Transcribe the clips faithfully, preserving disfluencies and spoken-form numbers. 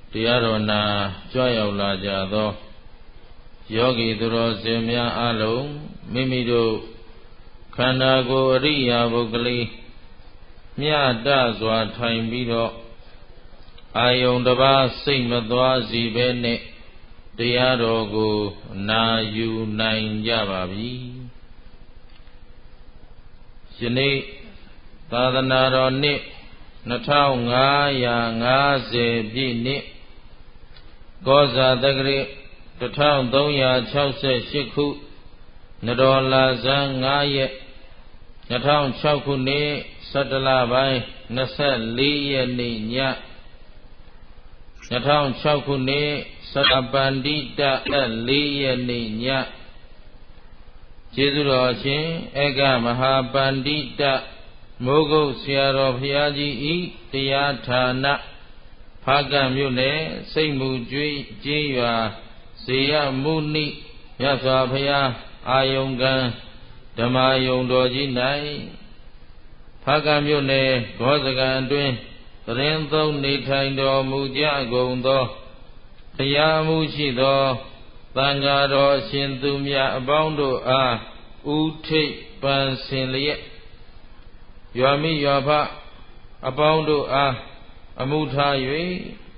တရားတော်နာကြွရောက်လာကြသောယောဂီသူတော်စင်များအလုံးမိမိတို့ခန္ဓာကိုယ်အရိယာပုဂ္ဂလိမြတ်တစွာထိုင်ပြီးတော့အာယုန်တစ်ပါးစိတ်မသွားစီပဲနဲ့တရားတော်ကိုနာယူနိုင်ကြပါပြီယနေ့သာသနာတော်နှစ်နှစ်ထောင်ငါးရာငါးဆယ်ပြည့်နှစ်ကောဇာတက္ကရာတစ်ထောင်သုံးရာခြောက်ဆယ်ရှစ်ခုနတော်လာဇန်ငါးရက်နှစ်ထောင်ခြောက်ခုနှစ်ဆတလပိုင်းနှစ်ဆယ့်လေးရက်နေ့ညနှစ်ထောင်ခြောက်ခုနှစ်စတပန္တိတလေးရက်နေ့ညကျေးဇူးတော်ရှင်ဧကမဟာပန္တိတမိုးကုတ်ဆရာတော်ဘုရားကြီးဤတရားဌာနဖားကန့်မြို့နယ်စိတ်မူကျွေးကျေးရွာဇေယမုနိမြတ်စွာဘုရားအာယုံကံဓမ္မယုံတော်ကြီး၌ဖားကန့်မြို့နယ်ဘောဇကံအတွင်းသရင်သုံးနေထိုင်တော်မူကြကုန်သောတရားမှုရှိသောသံဃာတော်အရှင်သူမြတ်အပေါင်းတို့အားဥထိပ်ပန်ဆင်လျက်ရွာမိရွာဖအပေါင်းတို့အားအမှုထား၍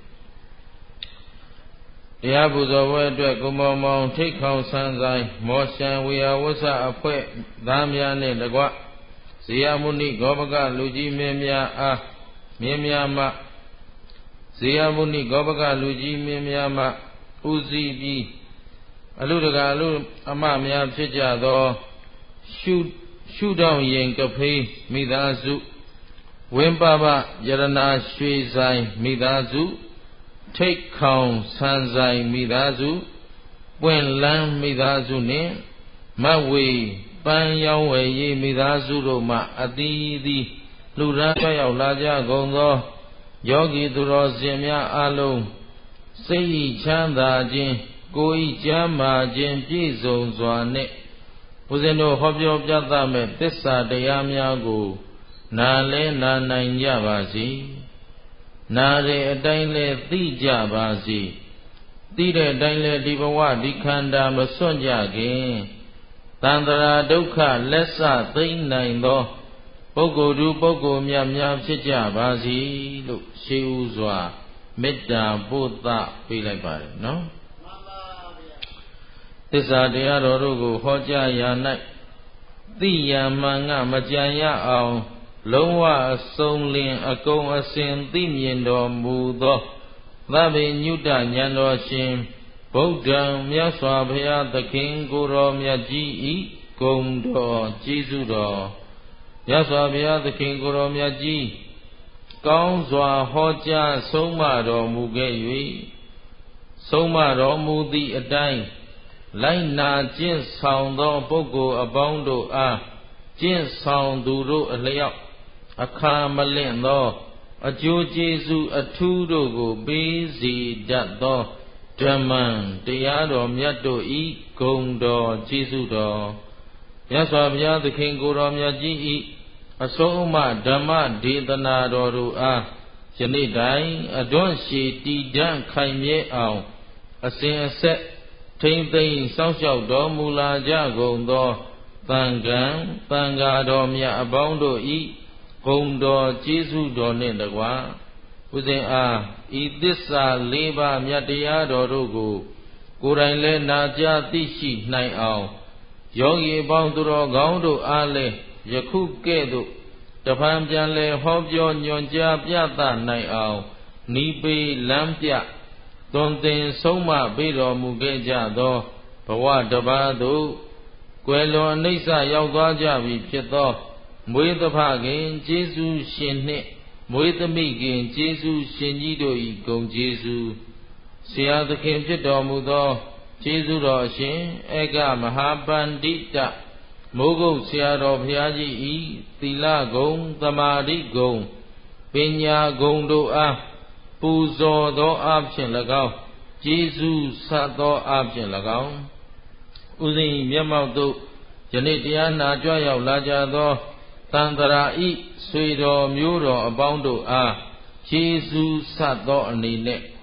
တရားပူဇော်ပွဲအတွက်ကုမောင်မောင်ထိတ်ခေါင်ဆန်းဆိုင်မောရှံဝေယဝဆအဖွဲ့သားများနှင့်တကွဇေယမုနိဂောပကလူကြီးမင်းများအားမြင်းများမှဇေယမုနိဂောပကလူကြီးမင်းများမှဥစည်းပြီးအလူတကာအလူအမများဖြစ်ကြသောရှုရှုထောင့်ရင်ကဖေးမိသားစုဝင်းပပယရနာရွှေဆိုင်မိသားစုထိတ်ခေါင်ဆန်းဆိုင်မိသားစုပွင့်လန်းမိသားစုနှင့်မဝေပန်းရောင်းဝယ်ရေးမိသားစုတို့မှအသီးသီးလူရန်ရောက်လာကြကုန်သောယောဂီသူတော်စင်များအလုံးစိတ်ဤချမ်းသာခြင်းကိုယ်ဤကျမ်းမာခြင်းပြည့်စုံစွာနှင့်ဦးဇင်းတို့ဟောပြောပြသမဲ့သစ္စာတရားများကိုနာလဲနာနိုင်ကြပါစေနာတဲ့အတိုင်းလဲသိကြပါစေသိတဲ့အတိုင်းလဲဒီဘဝဒီခန္ဓာမစွန့်ကြခင်သန္တရာဒုက္ခလက်ဆသိမ့်နိုင်သောပုဂ္ဂိုလ်သူပုဂ္ဂိုလ်များများဖြစ်ကြပါစေလို့ရှေးဥစွာမေတ္တာပို့သပေးလိုက်ပါတယ်နော်မှန်ပါဗျာသစ္စာတရားတော်တို့ကိုဟောကြားရာ၌သိရမှန်ကမကြံရအောင်လုံးဝအစုံလင်အကုန်အစင်သိမြင်တော်မူသောသဗ္ဗညုတဉာဏ်တော်ရှင်ဗုဒ္ဓံမြတ်စွာဘုရားသခင်ကိုယ်တော်မြတ်ကြီးဤဂုဏ်တော်ကျေးဇူးတော်မြတ်စွာဘုရားသခင်ကိုယ်တော်မြတ်ကြီးကောင်းစွာဟောကြားဆုံးမတော်မူခဲ့၍ဆုံးမတော်မူသည့်အတိုင်းလိုက်နာကျင့်ဆောင်သောပုဂ္ဂိုလ်အပေါင်းတို့အားကျင့်ဆောင်သူတို့အလျောက်အခါမလင့်သောအကျိုးကျေးဇူးအထူးတို့ကိုပေးစီတတ်သောဓမ္မံတရားတော်မြတ်တို့ဤဂုဏ်တော်ကျေးဇူးတော်မြတ်စွာဘုရားသခင်ကိုယ်တော်မြတ်ကြီးဤအဆုံးအမဓမ္မဒေသနာတော်တို့အားယနေ့တိုင်အတွန်းရှိတည်တံ့ခိုင်မြဲအောင်အစဉ်အဆက်ထိမ့်သိမ်းစောင့်ရှောက်တော်မူလာကြကုန်သောသံဃံသံဃာတော်မြတ်အပေါင်းတို့ဤဂုဏ်တော်ကျေးဇူးတော်နှင့်တကားဥစဉ်အားဤသစ္စာလေးပါးမြတ်တရားတော်တို့ကိုကိုယ်တိုင်လည်းနာကြားသိရှိနိုင်အောင်ယောဂီအပေါင်းသူတော်ကောင်းတို့အားလည်းယခုကဲ့သို့တဖန်ပြန်လဲဟောပြောညွှန်ကြားပြသနိုင်အောင်နိပေလမ်းပြသွန်သင်ဆုံးမပေးတော်မူခဲ့ကြသောဘဝတစ်ပါးသို့ကွယ်လွန်အနိစ္စရောက်သွားကြပြီဖြစ်သောမွေးသဖခင်ကျေးဇူးရှင်နှင့်မွေးသမိခင်ကျေးဇူးရှင်ကြီးတို့၏ဂုဏ်ကျေးဇူးဆရာသခင်ဖြစ်တော်မူသောကျေးဇူးတော်အရှင်ဧကမဟာပန္တိတမိုးကုတ်ဆရာတော်ဘုရားကြီးဤသီလဂုဏ်သမာဓိဂုဏ်ပညာဂုဏ်တို့အားပူဇော်သောအဖြစ်၎င်းကျေးဇူးဆတ်သောအဖြစ်၎င်းဥစဉ်မျက်မှောက်သို့ယနေ့တရားနာကြွရောက်လာကြသောသန္တရာဤဆွေတော်မျိုးတော်အပေါင်းတို့အားကျေးဇူးဆတ်သောအနေနဲ့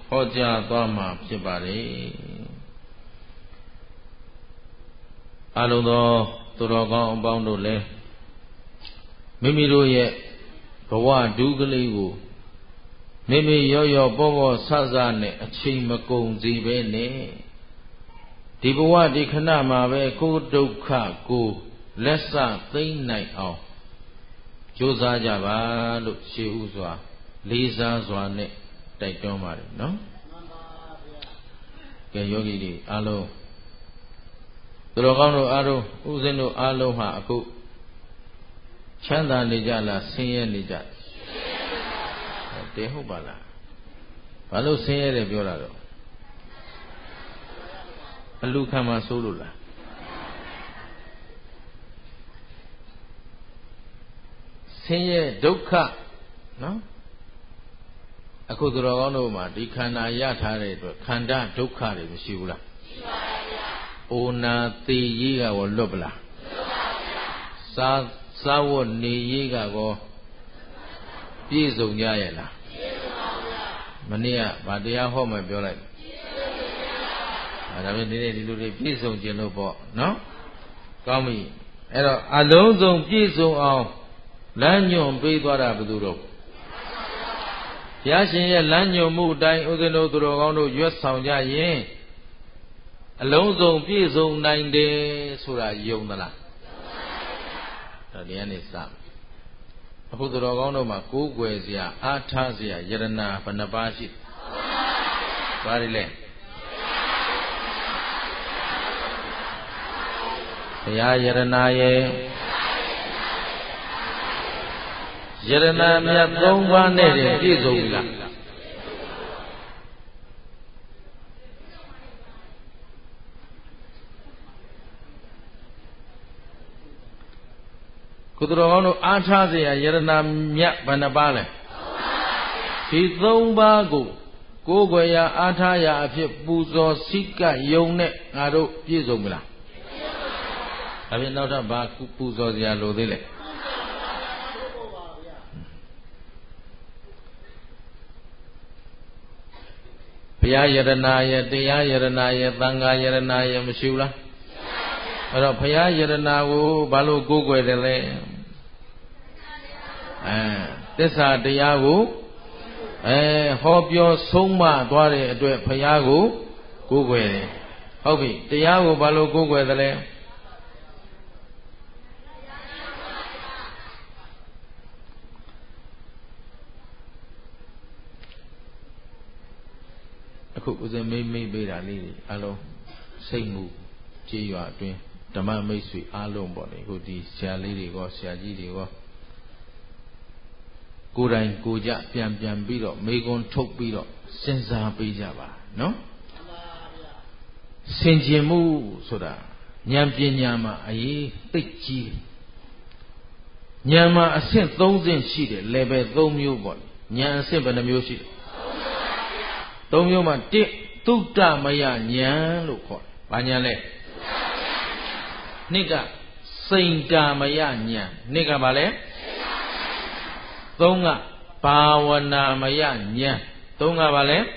ဟောကြားသွားမှာဖြစ်ပါတယ်အလုံးသောသူတော်ကောင်းအပေါင်းတို့လည်းမိမိတို့ရဲ့ဘဝဒုကလေးကိုမိမိရော့ရော့ပေါ်ပေါ်ဆဆနဲ့အချိန်မကုန်စေပဲနဲ့ဒီဘဝဒီခဏမှာပဲကိုယ်ဒုက္ခကိုလက်စသိမ့်နိုင်အောင်ကြိုးစားကြပါလို့ရှေးဥစွာလေးစားစွာနဲ့တိုက်တွန်းပါတယ်နော်မှန်ပါဗျာကဲယောဂီတွေအားလုံးသူတော်ကောင်းတို့အားလုံးဥစဉ်တို့အားလုံးဟာအခုချမ်းသာနေကြလားဆင်းရဲနေကြတယ်ဟုတ်ပါလားဘာလို့ဆင်းရဲတယ်ပြောတာတော့အလူခံမှာစိုးလို့လားဆင်းရဲဒုက္ခနော်အခုသူတော်ကောင်းတို့မှာဒီခန္ဓာရထားတဲ့အတွက်ခန္ဓာဒုက္ခတွေမရှိဘူးလားရှိပါဗျာ။အိုနာသေရေးကရောလွတ်ပလားလွတ်ပါဗျာ။စားစားဝတ်နေရေးကရောပြည့်စုံကြရဲ့လားပြည့်စုံပါဗျာ။မနေ့ကဗာတရားဟောမှပြောလိုက်ပြည့်စုံပါဗျာ။အဲဒါပဲဒီနေ့ဒီလိုတွေပြည့်စုံခြင်းလို့ပေါ့နော်။ကောင်းပြီ။အဲ့တော့အလုံးစုံပြည့်စုံအောင်လမ်းညွှန်ပေးသွားတာဘယ်သူတော့ဘုရားရှင်ရဲ့လမ်းညွှန်မှုအတိုင်းဥစဉ်တို့သူတော်ကောင်းတို့ရွတ်ဆောင်ကြရင်အလုံးစုံပြည့်စုံနိုင်တယ်ဆိုတာယုံသလားဒါဒီကနေစအခုသူတော်ကောင်းတို့မှာကိုးကွယ်စရာအားထားစရာယရနာဘယ်နှပါးရှိဘာတွေလဲဘုရားယရနာရဲ့ယရနာမြတ်သုံးပါးနဲ့တည်းပြည့်စုံပြီလားကုသိုလ်ကောင်းတို့အားထားเสียယရနာမြတ်ဘယ်နှပါးလဲဒီသုံးပါးကိုကိုယ်ွယ်ရာအားထားရာအဖြစ်ပူဇော်စိကယုံနဲ့ငါတို့ပြည့်စုံပြီလားဒါဖြင့်နောက်ထပ်ဘာပူဇော်စရာလိုသေးလဲဘုရားယရနာရဲ့တရားယရနာရဲ့သံဃာယရနာရဲ့မရှိဘူးလားအဲ့တော့ဘုရားယရနာကိုဘာလို့ကိုးကွယ်တယ်လဲအဲသစ္စာတရားကိုအဲဟောပြောဆုံးမသွားတဲ့အတွက်ဘုရားကိုကိုးကွယ်တယ်ဟုတ်ပြီတရားကိုဘာလို့ကိုးကွယ်တယ်လဲအခုဦးဇင်းမိတ်မိတ်ပေးတာလေးတွေအလုံးစိတ်မှုကြေးရွာအတွင်းဓမ္မမိတ်ဆွေအားလုံးပေါ့လေခုဒီဆရာလေးတွေကဆရာကြီးတွေကကိုယ်တိုင်ကိုကြပြန်ပြန်ပြီးတော့မေကွန်းထုတ်ပြီးတော့စဉ်းစားပေးကြပါနော်ဆင်ခြင်မှုဆိုတာဉာဏ်ပညာမှာအရေးသိကြီးဉာဏ်မှာအဆင့်သုံးဆင့်ရှိတယ် level သုံးမျိုးပေါ့ဉာဏ်အဆင့်ဘယ်နှမျိုးရှိလဲသုံးမျိုးမှာတစ်သုတ္တမယဉာဏ်လို့ခေါ်တယ်။ဘာဉာဏ်လဲ။နှစ်ကစိန်တာမယဉာဏ်နှစ်ကဘာလဲ။သုံးကဘာဝနာမယဉာဏ်သုံးကဘာလဲ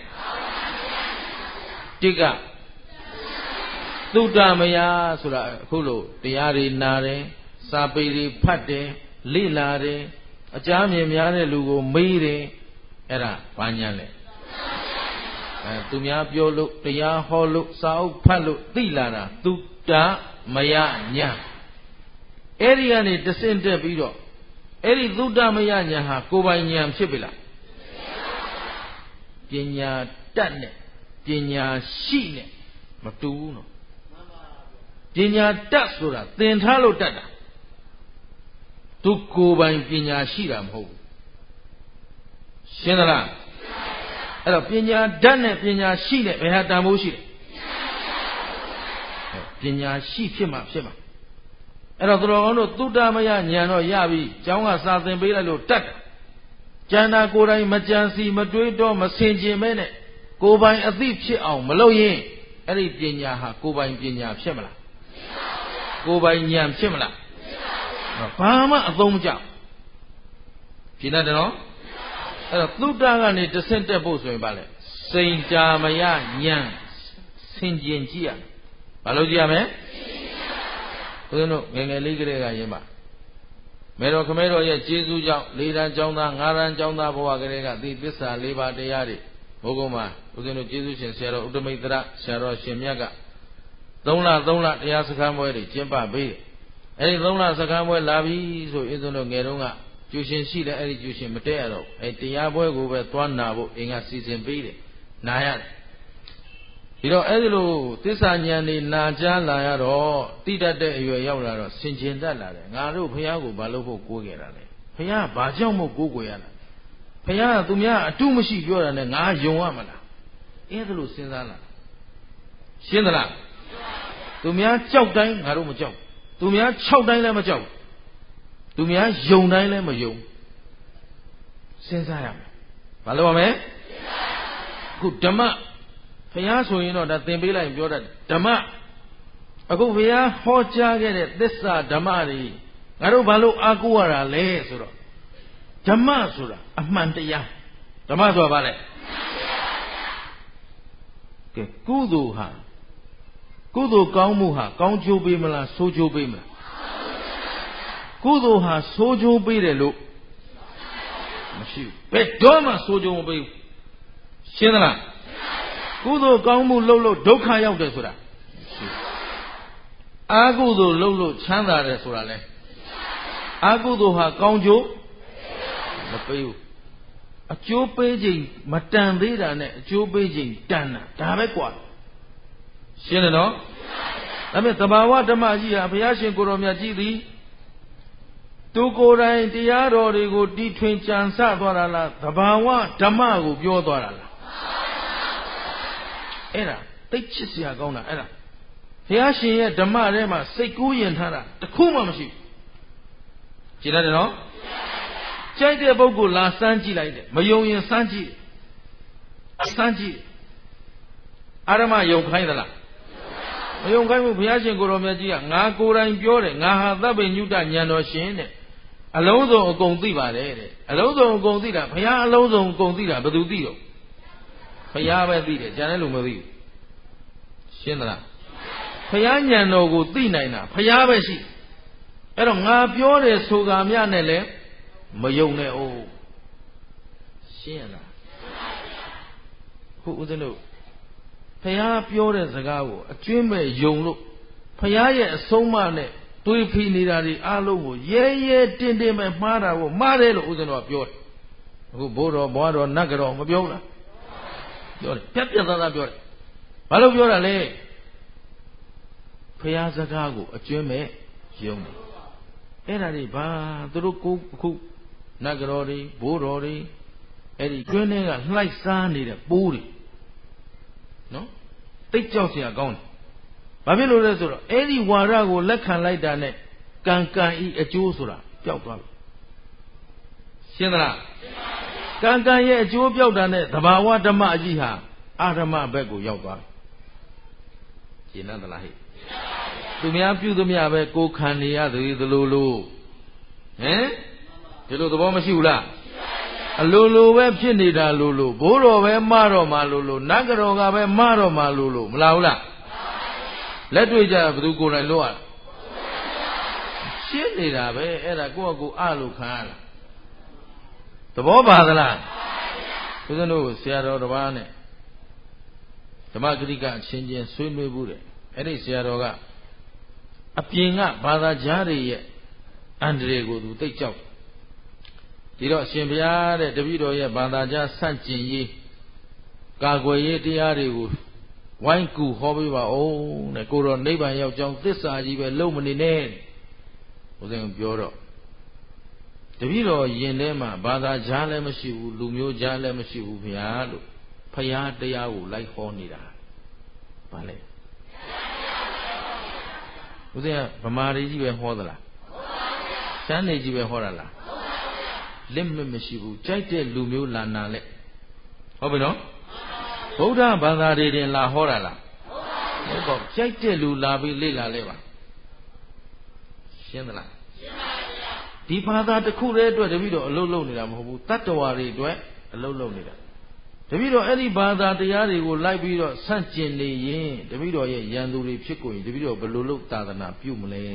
။တစ်ကသုတ္တမယဆိုတာအခုလို့တရားတွေနာတယ်စာပေတွေဖတ်တယ်လေ့လာတယ်အကြမ်းမြင်များတဲ့လူကိုမေးတယ်အဲ့ဒါဘာဉာဏ်လဲအဲသူများပြောလို့တရားဟောလို့စာအုပ်ဖတ်လို့သိလာတာသုတ္တမယဉာဏ်အဲ့ဒီကနေတဆင့်တက်ပြီးတော့အဲ့ဒီသုတ္တမယဉာဏ်ဟာကိုယ်ပိုင်ဉာဏ်ဖြစ်ပြီလားပညာတတ်နဲ့ပညာရှိနဲ့မတူဘူးနော်ပညာတတ်ဆိုတာသင်ထားလို့တတ်တာသူကိုယ်ပိုင်ပညာရှိတာမဟုတ်ဘူးရှင်းသလားအဲ့တော့ပညာဓာတ်နဲ့ပညာရှိနဲ့ဘယ်ဟာတန်ဖိုးရှိလဲပညာရှိဖြစ်မှာဖြစ်မှာအဲ့တော့သူတော်ကောင်းတို့သုတ္တမယဉာဏ်တော့ရပြီကျောင်းကစာသင်ပေးလိုက်လို့တတ်တယ်ကျန်တာကိုယ်တိုင်မကြံစီမတွေးတော့မဆင်ခြင်မဲနဲ့ကိုယ်ပိုင်အသိဖြစ်အောင်မလုပ်ရင်အဲ့ဒီပညာဟာကိုယ်ပိုင်ပညာဖြစ်မလားကိုယ်ပိုင်ဉာဏ်ဖြစ်မလားဘာမှအသုံးမကျဖြစ်တတ်တယ်နော်အဲ့တော့သုတ္တကနေတဆင့်တက်ဖို့ဆိုရင်ဗာလဲစိန်တာမယညံဆင်ကျင်ကြည့်ရဘာလို့ကြည့်ရမလဲဦးဇင်းတို့ငယ်ငယ်လေးကလေးကရင်ပါမေတော်ခမဲတော်ရဲ့ကျေးဇူးကြောင့်လေးတန်းကျောင်းသားငါးတန်းကျောင်းသားဘဝကလေးကဒီသစ္စာလေးပါးတရားတွေဘုကုံမှာဦးဇင်းတို့ကျေးဇူးရှင်ဆရာတော်ဥတ္တမိတ်တရဆရာတော်ရှင်မြတ်ကသုံးလသုံးလတရားစခန်းပွဲတွေကျင်းပပေးတယ်အဲဒီသုံးလစခန်းပွဲလာပြီဆိုဦးဇင်းတို့ငယ်တုန်းကကျူရှင်ရှိတယ်အဲ့ဒီကျူရှင်မတက်ရတော့အဲတရားပွဲကိုပဲသွားနာဖို့အင်္ဂါစီစဉ်ပေးတယ်နာရတယ်ဒီတော့အဲ့ဒီလိုသစ္စာဉာဏ်นี่နာကြားလာရတော့တိတတ်တဲ့အရွယ်ရောက်လာတော့ဆင်ခြင်တတ်လာတယ်ငါတို့ဘုရားကိုဘာလို့ဖို့ကိုးခဲ့တာလဲဘုရားဘာကြောင့်မို့ကိုးကွယ်ရတာဘုရားကသူများအတုမရှိပြောတာနဲ့ငါယုံရမလားအဲ့ဒါလိုစဉ်းစားလာရှင်းသလားသူများကြောက်တိုင်းငါတို့မကြောက်သူများခြောက်တိုင်းလည်းမကြောက်သူများယုံတိုင်းလည်းမယုံစဉ်းစားရမယ်ဘာလို့ရမလဲအခုဓမ္မဘုရားဆိုရင်တော့ဒါသင်ပေးလိုက်ပြောတတ်ဓမ္မအခုဘုရားဟောကြားခဲ့တဲ့သစ္စာဓမ္မတွေငါတို့ဘာလို့အားကိုးရတာလဲဆိုတော့ဓမ္မဆိုတာအမှန်တရားဓမ္မဆိုတာဘာလဲကဲကုသိုလ်ဟာကုသိုလ်ကောင်းမှုဟာကောင်းကျိုးပေးမလားဆိုးကျိုးပေးမလားကုသိုလ်ဟာဆိုးကျိုးပေးတယ်လို့မရှိဘူးဘယ်တော့မှဆိုးကျိုးမပေးဘူးရှင်းသလားကုသိုလ်ကောင်းမှုလုပ်လို့ဒုက္ခရောက်တယ်ဆိုတာမရှိဘူးအာကုသိုလ်လုပ်လို့ချမ်းသာတယ်ဆိုတာလဲအာကုသိုလ်ဟာကောင်းကျိုးမပေးဘူးအကျိုးပေးခြင်းမတန်သေးတာနဲ့အကျိုးပေးခြင်းတန်တာဒါပဲကွာရှင်းတယ်နော်ဒါပေမဲ့သဘာဝဓမ္မကြီးဟာဘုရားရှင်ကိုယ်တော်မြတ်ကြီးသည်သူကိုယ်တိုင်တရားတော်တွေကိုတီထွင်ကြံစသွားတာလားသဘာဝဓမ္မကိုပြောသွားတာလားအဲ့ဒါသိချစ်စရာကောင်းတာအဲ့ဒါဘုရားရှင်ရဲ့ဓမ္မထဲမှာစိတ်ကူးယဉ်ထားတာတခုမှမရှိဘူးကြည့်ရတယ်နော်ကြိုက်တဲ့ပုဂ္ဂိုလ်လာစမ်းကြည့်လိုက်တယ်မယုံရင်စမ်းကြည့်စမ်းကြည့်အာရမယုံခိုင်းသလားမယုံခိုင်းဘူးဘုရားရှင်ကိုယ်တော်မြတ်ကြီးကငါကိုယ်တိုင်ပြောတယ်ငါဟာသဗ္ဗညုတဉာဏ်တော်ရှင်တဲ့အလုံးစုံအကုန်သိပါတယ်တဲ့အလုံးစုံအကုန်သိတာဘုရားအလုံးစုံအကုန်သိတာဘယ်သူသိတော့ဘုရားပဲသိတယ်ကျန်တဲ့လူမသိဘူးရှင်းသလားဘုရားဉာဏ်တော်ကိုသိနိုင်တာဘုရားပဲရှိအဲ့တော့ငါပြောတယ်ဆိုကာမြနဲ့လည်းမယုံနဲ့အိုးရှင်းရလားခုဦးဇင်းတို့ဘုရားပြောတဲ့စကားကိုအကျွင်းမဲ့ယုံလို့ဘုရားရဲ့အဆုံးအမနဲ့တွေးဖီနေတာတွေအားလုံးကိုရဲရဲတင်းတင်းပဲမှားတာကိုမှားတယ်လို့ဦးဇင်းတို့ကပြောတယ်အခုဘိုးတော်ဘွားတော်နတ်ကတော်မပြောဘူးလားပြောတယ်ပြက်ပြက်သားသားပြောတယ်ဘာလို့ပြောတာလဲဘုရားစကားကိုအကျွင်းမဲ့ယုံတယ်အဲ့ဒါတွေဘာသူတို့ကိုအခုနတ်ကတော်တွေဘိုးတော်တွေအဲ့ဒီကျွင်းထဲကလှိုက်စားနေတဲ့ပိုးတွေနော်တိတ်ကြောက်เสียကောင်းတယ်ဘာဖြစ်လို့လဲဆိုတော့အဲ့ဒီဝါဒကိုလက်ခံလိုက်တာနဲ့ကံကံဤအကျိုးဆိုတာပျောက်သွားပြီရှင်းသလားကံကံရဲ့အကျိုးပျောက်တာနဲ့သဘာဝဓမ္မအကြီးဟာအာဓမ္မဘက်ကိုရောက်သွားပြီရှင်းသလားဟဲ့သူများပြုသမျှပဲကိုခံနေရသည်သလိုလိုဟမ်ဒီလိုသဘောမရှိဘူးလားအလိုလိုပဲဖြစ်နေတာလိုလိုဘိုးတော်ပဲမတော်မှလိုလိုနတ်ကတော်ကပဲမတော်မှလိုလိုမလားဘူးလားလက်တွေ့ကြဘယ်သူကိုယ်တိုင်လို့ရရှင်းနေတာပဲအဲ့ဒါကိုယ့်အကူအလို့ခံရတာသဘောပါသလားဘုရားတို့ဆရာတော်တစ်ပါးနဲ့ဓမ္မဂရိကအချင်းချင်းဆွေးနွေးဘူးတဲ့အဲ့ဒီဆရာတော်ကအပြင်ကဘာသာကြားတွေရဲ့အန္တရာယ်ကိုသူသိကြောက်ဒီတော့အရှင်ဘုရားတဲ့တပည့်တော်ရဲ့ဘာသာကြားဆန့်ကျင်ရေးကာကွယ်ရေးတရားတွေကိုဝိုင်းကူဟောပေးပါဦးတဲ့ကိုတော်နိဗ္ဗာန်ရောက်ကြောင်းသစ္စာကြီးပဲလုံးမနေနဲ့ဘုရားပြောတော့တပည့်တော်ယင်ထဲမှာဘာသာကြားလည်းမရှိဘူးလူမျိုးကြားလည်းမရှိဘူးဘုရားလို့ဘုရားတရားကိုလိုက်ဟောနေတာဗါလဲဘုရားဗမာတွေကြီးပဲဟောသလားရှမ်းတွေကြီးပဲဟောတာလားလက်မမရှိဘူးကြိုက်တဲ့လူမျိုးလာနာလက်ဟုတ်ပြီနော်ဗုဒ္ဓဘာသာတွေတင်လာဟောတာလားဟုတ်ပါဘူးကြိုက်တဲ့လူလာပြီးလေ့လာလဲပါရှင်းသလားရှင်းပါဗျာဒီဘာသာတစ်ခုတည်းအတွက်တပည့်တော်အလုပ်လုပ်နေတာမဟုတ်ဘူးတတ္တဝါတွေအတွက်အလုပ်လုပ်နေတာတပည့်တော်အဲ့ဒီဘာသာတရားတွေကိုလိုက်ပြီးတော့ဆန့်ကျင်နေရင်တပည့်တော်ရဲ့ရန်သူတွေဖြစ်ကိုရင်တပည့်တော်ဘယ်လိုလုပ်သာသနာပြုမလဲ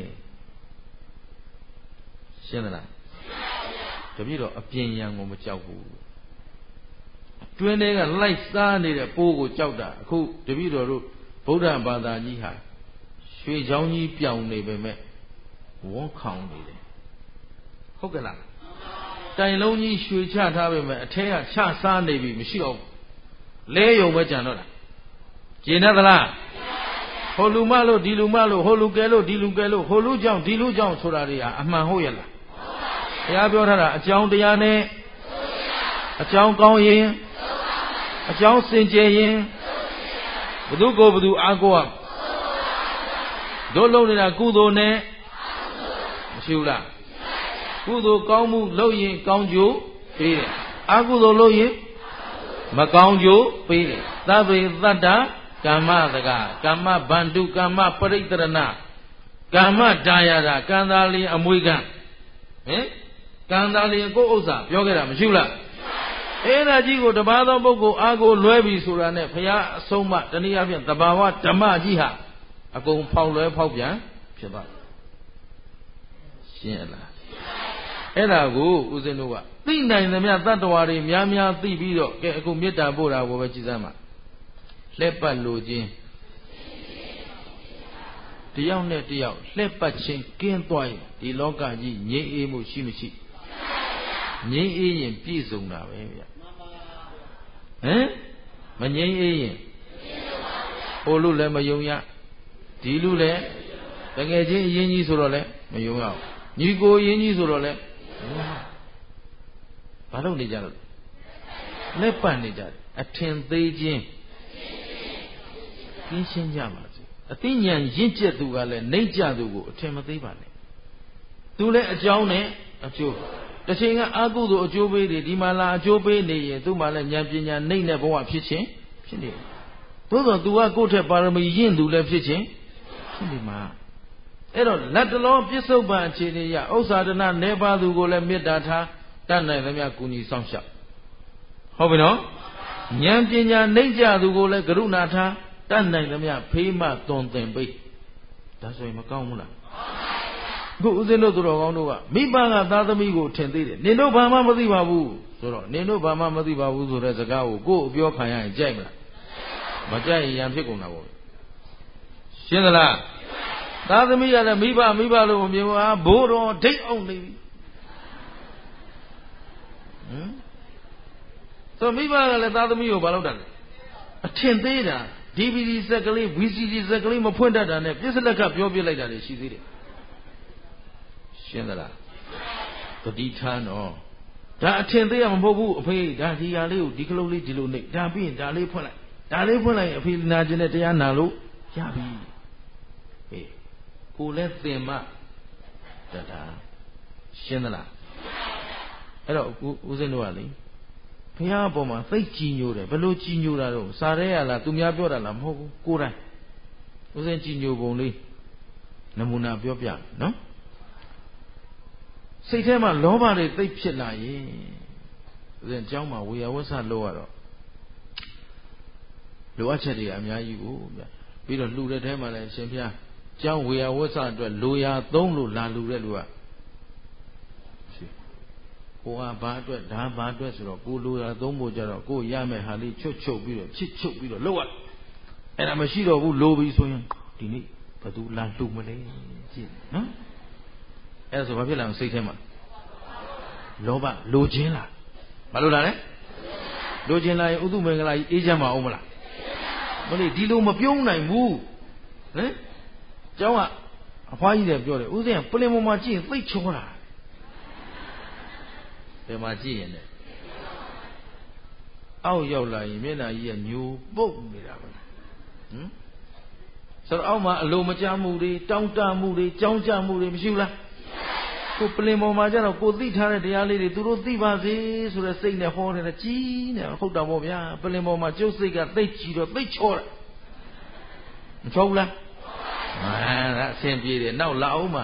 ရှင်းသလားတပည့်တော်အပြင်ရန်ကိုမကြောက်ဘူးတွင်းထဲကလိုက်စားနေတဲ့ပိုးကိုကြောက်တာအခုတပည့်တော်တို့ဗုဒ္ဓဘာသာကြီးဟာရွှေချောင်းကြီးပြောင်နေပေမဲ့ဝန်းခေါင်နေတယ်ဟုတ်ကဲ့လားတိုင်လုံးကြီးရွှေချထားပေမဲ့အထဲကချစားနေပြီမရှိတော့လဲယုံပဲကြံတော့တာကျင်တတ်သလားဟိုလူမလို့ဒီလူမလို့ဟိုလူကဲလို့ဒီလူကဲလို့ဟိုလူကြောင့်ဒီလူကြောင့်ဆိုတာတွေဟာအမှန်ဟုတ်ရဲ့လားဘုရားပြောထားတာအကြောင်းတရားနဲ့အကြောင်းကောင်းရင်အကြောင်းစင်ကြယ်ရင်ဘု து ကိုဘု து အားကိုးတို့လုံးနေတာကုသိုလ်နဲ့မရှိဘူးလားကုသိုလ်ကောင်းမှုလုပ်ရင်ကောင်းကျိုးပေးတယ်အကုသိုလ်လုပ်ရင်မကောင်းကျိုးပေးတယ်သဗ္ဗေသတ္တကမ္မတကကမ္မဗန္ဓုကမ္မပရိတ္တရဏကမ္မဒါယတာကံသာလျင်အမွေခံဟင်ကံသာလျင်ကိုယ်ဥစ္စာပြောခဲ့တာမရှိဘူးလားအဲ့ဒါကြီးကိုတပါးသောပုဂ္ဂိုလ်အားကိုလွဲပြီဆိုတာနဲ့ဘုရားအဆုံးအမတနည်းအားဖြင့်သဘာဝဓမ္မကြီးဟာအကုန်ဖောက်လွဲဖောက်ပြန်ဖြစ်သွားရှင်းလားအဲ့ဒါကိုဦးဇင်းတို့ကသိနိုင်သမျှတတ္တဝါတွေများများသိပြီးတော့ကဲအခုမေတ္တာပို့တာကိုပဲကြည်စမ်းပါလှည့်ပတ်လို့ချင်းတယောက်နဲ့တယောက်လှည့်ပတ်ခြင်းကင်းသွားရင်ဒီလောကကြီးငြိမ်းအေးမှုရှိမရှိငြိမ်းအေးရင်ပြည့်စုံတာပဲဗျဟမ်မငြိမ်းအေးရင်ဟိုလူလည်းမယုံရဒီလူလည်းတကယ်ချင်းအရင်ကြီးဆိုတော့လည်းမယုံရအောင်ညီကိုအရင်ကြီးဆိုတော့လည်းဘာလို့နေကြလို့လက်ပတ်နေကြတယ်အထင်သေးခြင်းကင်းရှင်းကြပါစေအသိဉာဏ်ရင့်ကျက်သူကလည်းနှိမ့်ကြသူကိုအထင်မသေးပါနဲ့သူလည်းအကြောင်းနဲ့အကျိုးတစ်ချိန်ကအာကုသို့အကျိုးပေးတယ်ဒီမှာလာအကျိုးပေးနေရင်သူ့မှာလည်းဉာဏ်ပညာနှိမ့်တဲ့ဘဝဖြစ်ခြင်းဖြစ်နေတယ်သို့သော तू ကကိုယ့်ထက်ပါရမီရင့်သူလည်းဖြစ်ခြင်းဖြစ်နေမှာအဲ့တော့လက်တလောပြစ္ဆုတ်ပံအခြေအနေရဥစ္စာဒနာနေပါသူကိုလည်းမေတ္တာထားတတ်နိုင်သမျှကုညီဆောင်ရှောက်ဟုတ်ပြီနော်ဉာဏ်ပညာနှိမ့်ကြသူကိုလည်းကရုဏာထားတတ်နိုင်သမျှဖေးမသွန်သင်ပေးဒါဆိုရင်မကောင်းဘူးလားအခုဦးဇင်းတို့သူတော်ကောင်းတို့ကမိဘကသားသမီးကိုထင်သေးတယ်နင်တို့ဘာမှမသိပါဘူးဆိုတော့နင်တို့ဘာမှမသိပါဘူးဆိုတဲ့စကားကိုကိုယ်အပြောခံရရင်ကြိုက်မလားမကြိုက်ရင်ရံဖြစ်ကုန်တာပေါ့ရှင်းသလားသားသမီးကလည်းမိဘမိဘလို့မမြင်ဘူးဟာဘိုးတော်ဒိတ်အောင်နေပြီဟမ်ဆိုမိဘကလည်းသားသမီးကိုဘာလုပ်တာလဲအထင်သေးတာ ဒီ ဗီ ဒီ ဆက်ကလေး ဗီ စီ ဒီ ဆက်ကလေးမဖွင့်တတ်တာနဲ့ပြစ္ဆလက်ကပြောပြလိုက်တာတွေရှိသေးတယ်ရှင်းသလားတတိထားနော်ဒါအထင်သေးရမဟုတ်ဘူးအဖေဒါဒီဟာလေးကိုဒီကလုံးလေးဒီလိုနေဒါပြီးရင်ဒါလေးဖွင့်လိုက်ဒါလေးဖွင့်လိုက်အဖေနာကျင်တဲ့တရားနာလို့ရပြီဟေးကိုလည်းသင်မတတာရှင်းသလားအဲ့တော့ဦးဇင်းတို့ကလေဘုရားအပေါ်မှာသိကြည်ညိုတယ်ဘယ်လိုကြည်ညိုတာတော့စာရဲရလားသူများပြောတာလားမဟုတ်ဘူးကိုယ်တိုင်ဦးဇင်းကြည်ညိုပုံလေးနမူနာပြောပြနော်စိတ်ထဲမှာလောဘတွေသိဖြစ်လာရင်ဦးဇင်းအကြောင်းမှာဝေယဝဆလို့ရတော့လိုအပ်ချက်တွေအများကြီးကိုဗျပြီးတော့လှူတဲ့ထဲမှာလည်းရှင်ဘုရားကျောင်းဝေယဝဆအတွက်လိုရာသုံးလို့လာလှူတဲ့လူကကိုကဘာအတွက်ဒါဘာအတွက်ဆိုတော့ကိုလိုရာသုံးဖို့ကြတော့ကိုရမယ်ဟာလေးချွတ်ချုပ်ပြီးတော့ချစ်ချုပ်ပြီးတော့လောက်ရအဲ့ဒါမရှိတော့ဘူးလိုပြီဆိုရင်ဒီနေ့ဘယ်သူလာလှူမလဲကြည့်နော်အဲ့ဒါဆိုဘာဖြစ်လာလဲစိတ်ထဲမှာလောဘလိုခြင်းလားဘာလို့လာလဲလိုခြင်းလာရင်ဥဒုမင်္ဂလာကြီးအေးချမ်းပါအောင်မလားမလို့ဒီလိုမပြုံးနိုင်ဘူးဟမ်ကျောင်းကအဖွားကြီးတယ်ပြောတယ်ဦးဇင်းကပလင်ပေါ်မှာကြည့်ရင်သိချောတာဘယ်မှာကြည့်ရင်လဲအောက်ရောက်လာရင်မျက်နှာကြီးကညိုပုတ်နေတာပဲဟမ်ဆိုတော့အောက်မှာအလိုမကျမှုတွေတောင်းတမှုတွေကြောင်းကြမှုတွေမရှိဘူးလားကိုပလင်ပေါ်မှာကျတော့ကိုသိထားတဲ့တရားလေးတွေသူတို့သိပါစေဆိုတဲ့စိတ်နဲ့ဟောနေတာကြီးနေဟုတ်တာပေါ့ဗျာပလင်ပေါ်မှာကျုပ်စိတ်ကသိကြည့်တော့သိချောတာမချောဘူးလားအာဒါအဆင်ပြေတယ်နောက်လာအောင်မှာ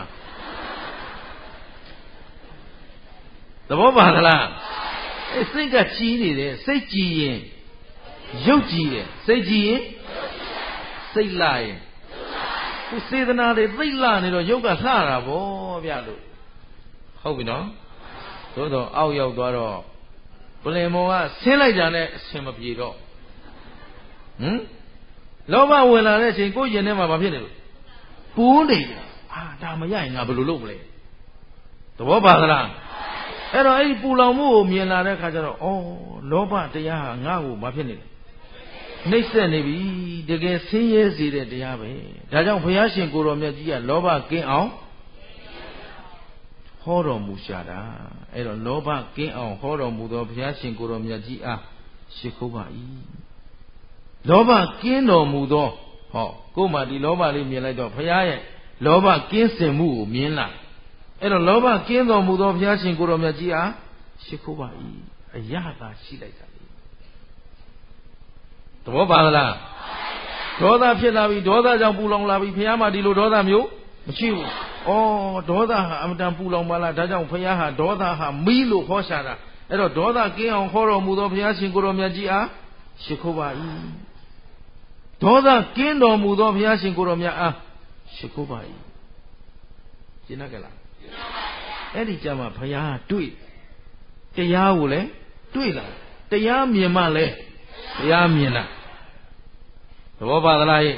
သဘောပါသလားအဲစိတ်ကကြီးနေတယ်စိတ်ကြည်ရင်ရုပ်ကြည်တယ်စိတ်ကြည်ရင်စိတ်လှရင်ခုစေတနာတွေသိလှနေတော့ရုပ်ကလှတာဗောဗျလို့ဟုတ်ပြီနော်သို့တော့အောက်ရောက်သွားတော့ပလင်မောကဆင်းလိုက်ကြနဲ့အဆင်မပြေတော့ဟမ်လောဘဝင်လာတဲ့အချိန်ကိုယ်ရင်ထဲမှာမဖြစ်နေလို့ပူးနေတယ်အာဒါမရရင်ငါဘယ်လိုလုပ်မလဲသဘောပါသလားအဲ့တော့အဲ့ဒီပူလောင်မှုကိုမြင်လာတဲ့ခါကျတော့ဩလောဘတရားဟာငါ့ကိုမဖြစ်နေတယ်နှိမ့်ဆက်နေပြီတကယ်ဆင်းရဲစေတဲ့တရားပဲဒါကြောင့်ဘုရားရှင်ကိုယ်တော်မြတ်ကြီးကလောဘကင်းအောင်ဟောတော်မူရှာတာအဲ့တော့လောဘကင်းအောင်ဟောတော်မူသောဘုရားရှင်ကိုယ်တော်မြတ်ကြီးအားရှိခိုးပါ၏လောဘကင်းတော်မူသောဟောကိုယ်မှဒီလောဘလေးမြင်လိုက်တော့ဘုရားရဲ့လောဘကင်းစင်မှုကိုမြင်လာအဲ့တော့လောဘကင်းတော်မူသောဘုရားရှင်ကိုယ်တော်မြတ်ကြီးအားရှိခိုးပါ၏အရသာရှိလိုက်တာသဘောပါလားဒေါသဖြစ်လာပြီဒေါသကြောင့်ပူလောင်လာပြီဘုရားမှာဒီလိုဒေါသမျိုးမရှိဘူးဩဒေါသဟာအမတန်ပူလောင်ပါလားဒါကြောင့်ဘုရားဟာဒေါသဟာမီးလို့ဟောရှာတာအဲ့တော့ဒေါသကင်းအောင်ဟောတော်မူသောဘုရားရှင်ကိုယ်တော်မြတ်ကြီးအားရှိခိုးပါ၏ဒေါသကင်းတော်မူသောဘုရားရှင်ကိုယ်တော်မြတ်အားရှိခိုးပါ၏ရှင်းကြလားရှင်းပါပါအဲ့ဒီကြမှာဘုရားတွေ့တရားကိုလည်းတွေ့လာတရားမြင်မှလည်းတရားမြင်တာသဘောပါသလား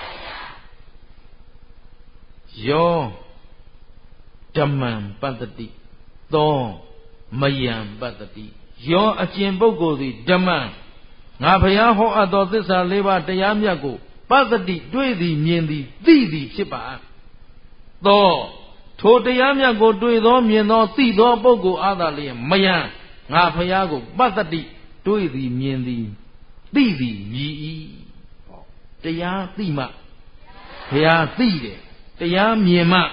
ယောဓမ္မံပတ္တိသောမယံပတ္တိယောအကျင့်ပုဂ္ဂိုလ်သည်ဓမ္မံငါဘုရားဟောအပ်သောသစ္စာလေးပါးတရားမြတ်ကိုပတ္တိတွေ့သည်မြင်သည်သိသည်ဖြစ်ပါသောထိုတရားမြတ်ကိုတွေ့သောမြင်သောသိသောပုဂ္ဂိုလ်အားသာလျှင်မယံငါဘုရားကိုပတ္တိတွေ့သည်မြင်သည်သိသည်မြည်၏တရားသိမှဘုရားသိတယ်တရားမြင်မှ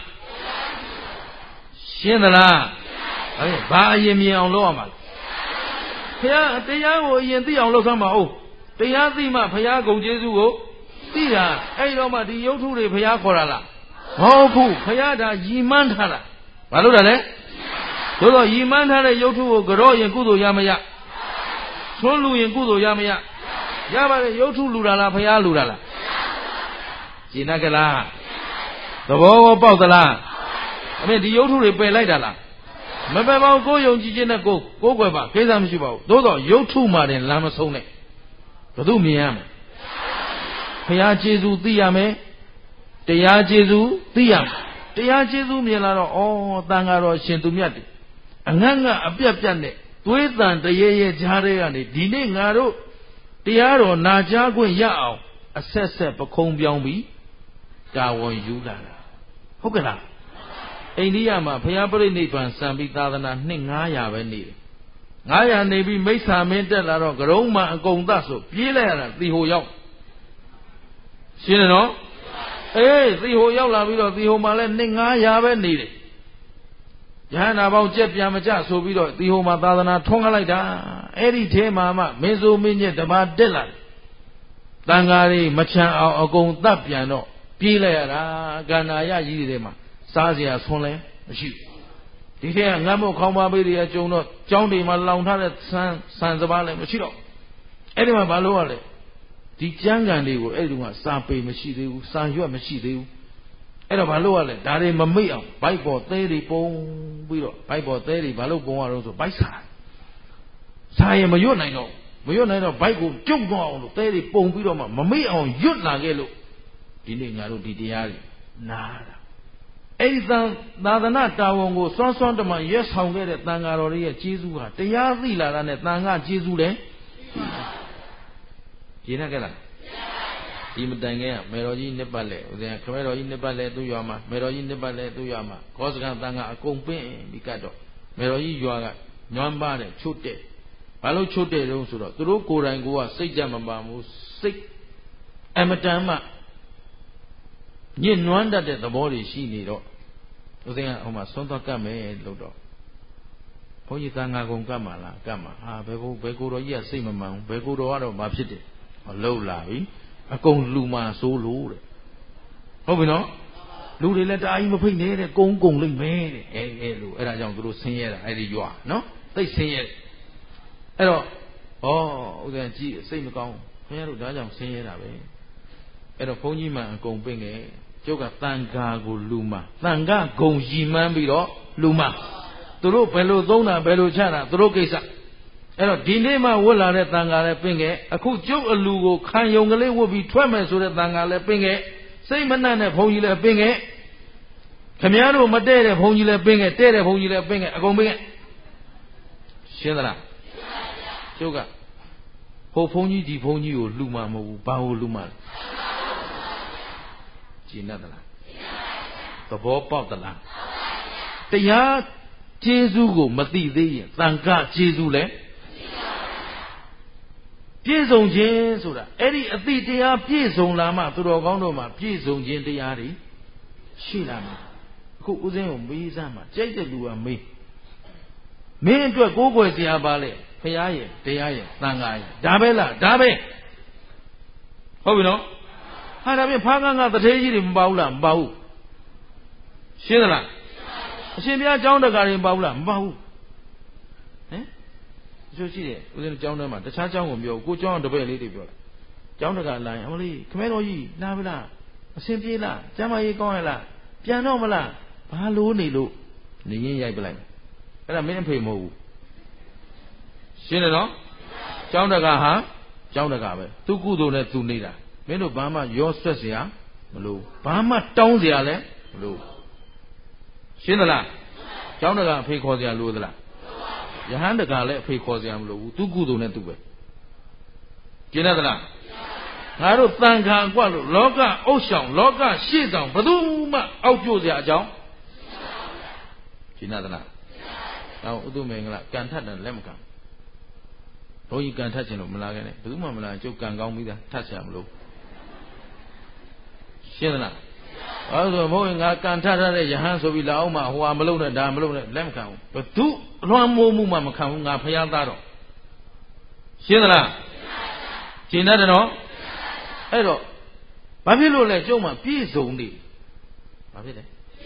ရှင်းသလားအဲ့ဘာအရင်မြင်အောင်လုပ်ရမှာလဲဘုရားတရားကိုအရင်သိအောင်လုပ်သမှာဟုတ်တရားသိမှဘုရားဂုဏ်ကျေးဇူးကိုသိတာအဲ့တော့မှဒီရုပ်ထုတွေဘုရားခေါ်တာလားမဟုတ်ဘူးဘုရားဒါရည်မှန်းထားတာဘာလို့လဲလဲသို့တော့ရည်မှန်းထားတဲ့ရုပ်ထုကိုကြော့ရင်ကုသိုလ်ရမရသွန်းလူရင်ကုသိုလ်ရမရရပါတယ်ရုပ်ထုလူတာလားဘုရားလူတာလားရှင်းကြလားသဘောကိုပေါက်သလားအမေဒီရုပ်ထုတွေပယ်လိုက်တာလားမပယ်ပါဘူးကိုယ်ယုံကြည်ခြင်းနဲ့ကိုကိုယ်ွယ်ပါကိစ္စမရှိပါဘူးသို့တော့ရုပ်ထုမှတင်လမ်းမဆုံးနဲ့ဘယ်သူမြင်ရမလဲဘုရားကျေးဇူးသိရမယ်တရားကျေးဇူးသိရမယ်တရားကျေးဇူးမြင်လာတော့ဩတန်ဃာတော်ရှင်သူမြတ်တယ်အငတ်ငတ်အပြတ်ပြတ်နဲ့သွေးတန်တရေရေကြားတဲ့ကနေဒီနေ့ငါတို့တရားတော်နာကြားခွင့်ရအောင်အဆက်ဆက်ပခုံးပြောင်းပြီးတာဝန်ယူလာတာဟုတ်ကဲ့လားအိန္ဒိယမှာဘုရားပြိဋိဘံစံပြီးသာသနာနှစ်ငါးရာပဲနေတယ်ငါးရာနေပြီးမိစ္ဆာမင်းတက်လာတော့ကရုံးမှအကုန်သတ်ဆိုပြေးလိုက်ရတာသီဟိုရောက်ရှင်းတယ်နော်အေးသီဟိုရောက်လာပြီးတော့သီဟိုမှာလည်းနှစ်ငါးရာပဲနေတယ်ယဟန္တာပေါင်းကြက်ပြန်မကြဆိုပြီးတော့သီဟိုမှာသာသနာထွန်းကားလိုက်တာအဲ့ဒီထဲမှာမှမင်းဆိုမင်းညက်တပါးတက်လာတယ်တန်ဃာတွေမချမ်းအောင်အကုန်သတ်ပြန်တော့ပြေးလိုက်ရတာကန္နာရကြီးတွေထဲမှာစားစရာဆွန်းလဲမရှိဘူးဒီထဲကငတ်မုတ်ခေါင်းပါပေးတွေအကျုံတော့ကျောင်းတွေမှာလောင်ထားတဲ့ဆန်းဆန်စပါးလည်းမရှိတော့အဲ့ဒီမှာဘာလို့ရလဲဒီကျမ်းဂန်တွေကိုအဲ့ဒီကစာပေမရှိသေးဘူးစာရွက်မရှိသေးဘူးအဲ့တော့ဘာလို့ရလဲဒါတွေမမိတ်အောင်ဘိုက်ပေါ်သဲတွေပုံပြီးတော့ဘိုက်ပေါ်သဲတွေဘာလို့ပုံရတော့ဆိုဘိုက်စာစာရင်မရွတ်နိုင်တော့မရွတ်နိုင်တော့ဘိုက်ကိုကျုပ်သွားအောင်လို့သဲတွေပုံပြီးတော့မှမမိတ်အောင်ရွတ်လာခဲ့လို့ဒီနေ့ညာတို့ဒီတရားတွေနားတာအဲ့ဒီသာသနာတာဝန်ကိုစွမ်းစွမ်းတမန်ရက်ဆောင်ခဲ့တဲ့တန်ဃာတော်တွေရဲ့ကျေးဇူးဟာတရားသိလာတာနဲ့တန်ဃာကျေးဇူးလည်းရှင်းရကြလားဒီမတိုင်ခင်ကမေတော်ကြီးနှစ်ပတ်လဲဦးဇင်းခမဲတော်ကြီးနှစ်ပတ်လဲသူ့ရွာမှာမေတော်ကြီးနှစ်ပတ်လဲသူ့ရွာမှာခောစကံတန်ဃာအကုန်ပင့်ပြီးကတ်တော့မေတော်ကြီးရွာကညွမ်းပါတယ်ချွတ်တဲ့ဘာလို့ချွတ်တဲ့တုံးဆိုတော့သူတို့ကိုယ်တိုင်ကိုကစိတ်ကြမပါဘူးစိတ်အမတန်မှညစ်နွမ်းတတ်တဲ့သဘောတွေရှိနေတော့ဦးဇင်းကဟိုမှာဆွမ်းသွားကတ်မယ်လို့တော့ဘုန်းကြီးသံဃာကုံကတ်မှာလားကတ်မှာဟာဘယ်ကိုဘယ်ကိုတော်ကြီးကစိတ်မမှန်ဘူးဘယ်ကိုတော်ကတော့ဘာဖြစ်တယ်မလှုပ်လာပြီအကုန်လူမာဆိုးလို့တဲ့ဟုတ်ပြီနော်လူတွေလည်းတအားကြီးမဖိတ်နဲ့တဲ့ကုန်းကုံလိမ့်မယ်တဲ့အဲအဲလို့အဲ့ဒါကြောင့်သူတို့ဆင်းရဲတာအဲ့ဒီရွာနော်သိဆင်းရဲအဲ့တော့ဘဩဥဒ္ဒကြည့်စိတ်မကောင်းခင်ဗျားတို့ဒါကြောင့်ဆင်းရဲတာပဲအဲ့တော့ဘုန်းကြီးမှအကုန်ပင့်ခဲ့ကျုပ်ကတန်ခါကိုလူမှာတန်ခါဂုံရည်မှန်းပြီးတော့လူမှာသူတို့ဘယ်လိုသုံးတာဘယ်လိုချတာသူတို့ကိစ္စအဲ့တော့ဒီနေ့မှဝတ်လာတဲ့တန်ခါလည်းပင့်ခဲ့အခုကျုပ်အလူကိုခံယုံကလေးဝတ်ပြီးထွက်မယ်ဆိုတဲ့တန်ခါလည်းပင့်ခဲ့စိတ်မနှံ့တဲ့ဘုန်းကြီးလည်းပင့်ခဲ့ခင်ဗျားတို့မတဲ့တဲ့ဘုန်းကြီးလည်းပင့်ခဲ့တဲ့တဲ့ဘုန်းကြီးလည်းပင့်ခဲ့အကုန်ပင့်ခဲ့ရှင်းသလားကျုပ်ကဟိုဘုန်းကြီးဒီဘုန်းကြီးကိုလူမှာမဟုတ်ဘူးဘာကိုလူမှာလဲကျင့်တတ်သလားသဘောပေါက်သလားတရားကျေးဇူးကိုမသိသေးရင်သံဃာကျေးဇူးလည်းပြည့်စုံခြင်းဆိုတာအဲ့ဒီအတိတရားပြည့်စုံလာမှသူတော်ကောင်းတို့မှာပြည့်စုံခြင်းတရားတွေရှိလာမှာအခုဦးဇင်းကိုမေးစမ်းမှာကြိုက်တဲ့လူကမေးမင်းအတွက်ကိုးကွယ်စရာပါလေဘုရားရဲ့တရားရဲ့သံဃာရဲ့ဒါပဲလားဒါပဲဟုတ်ပြီနော်ဟာဒါပြင်ဖားကန်းကတထေးကြီးတွေမပါဘူးလားမပါဘူးရှင်းသလားအရှင်ဘုရားကျောင်းတကာတွေမပါဘူးလားမပါဘူးဟမ်ကျိုးရှိတယ်ဦးဇင်းကျောင်းထဲမှာတခြားကျောင်းကိုပြောကိုကျောင်းတပည့်လေးတွေပြောတာကျောင်းတကာလာရင်အမလေးခမဲတော်ကြီးလာပြီလားအရှင်ပြေးလားကျမ်းမကြီးကောင်းရလားပြန်တော့မလားဘာလို့နေလို့နေရင်ရိုက်ပလိုက်အဲ့ဒါမင်းအဖေမဟုတ်ဘူးရှင်းတယ်နော်ကျောင်းတကာဟာကျောင်းတကာပဲသူကုသိုလ်နဲ့သူနေတာမင်းတို့ဘာမှရောဆွက်เสียမလို့ဘာမှတောင်းเสียလည်းမလို့ရှင်းသလားကျောင်းတကာအဖေခေါ်เสียလို့သလားယဟန်တကာလည်းအဖေခေါ်เสียမလို့ဘူးသူကုသိုလ်နဲ့သူပဲရှင်းသလားငါတို့တန်ခါကွက်လို့လောကအုပ်ဆောင်လောကရှေ့ဆောင်ဘယ်သူမှအောက်ကျိုးเสียအကြောင်းရှင်းသလားနောက်ဥဒ္ဓမင်္ဂလာကန်ထတ်တယ်လက်မကန်ဘုန်းကြီးကန်ထတ်ခြင်းလို့မလာခဲ့နဲ့ဘယ်သူမှမလာကျုပ်ကန်ကောင်းပြီးသားထတ်ချင်မလို့ရှင်းသလားအဲဆိုဘုန်းကြီးငါကန်ထတ်ရတဲ့ယဟန်ဆိုပြီးလာအောင်မှဟိုဟာမလုပ်နဲ့ဒါမလုပ်နဲ့လက်မခံဘူးဘယ်သူအလွှမ်းမိုးမှုမှမခံဘူးငါဖျားသားတော့ရှင်းသလားရှင်းတတ်တယ်နော်အဲ့တော့ဘာဖြစ်လို့လဲကျုပ်မှပြည့်စုံနေဘာဖြစ်လဲ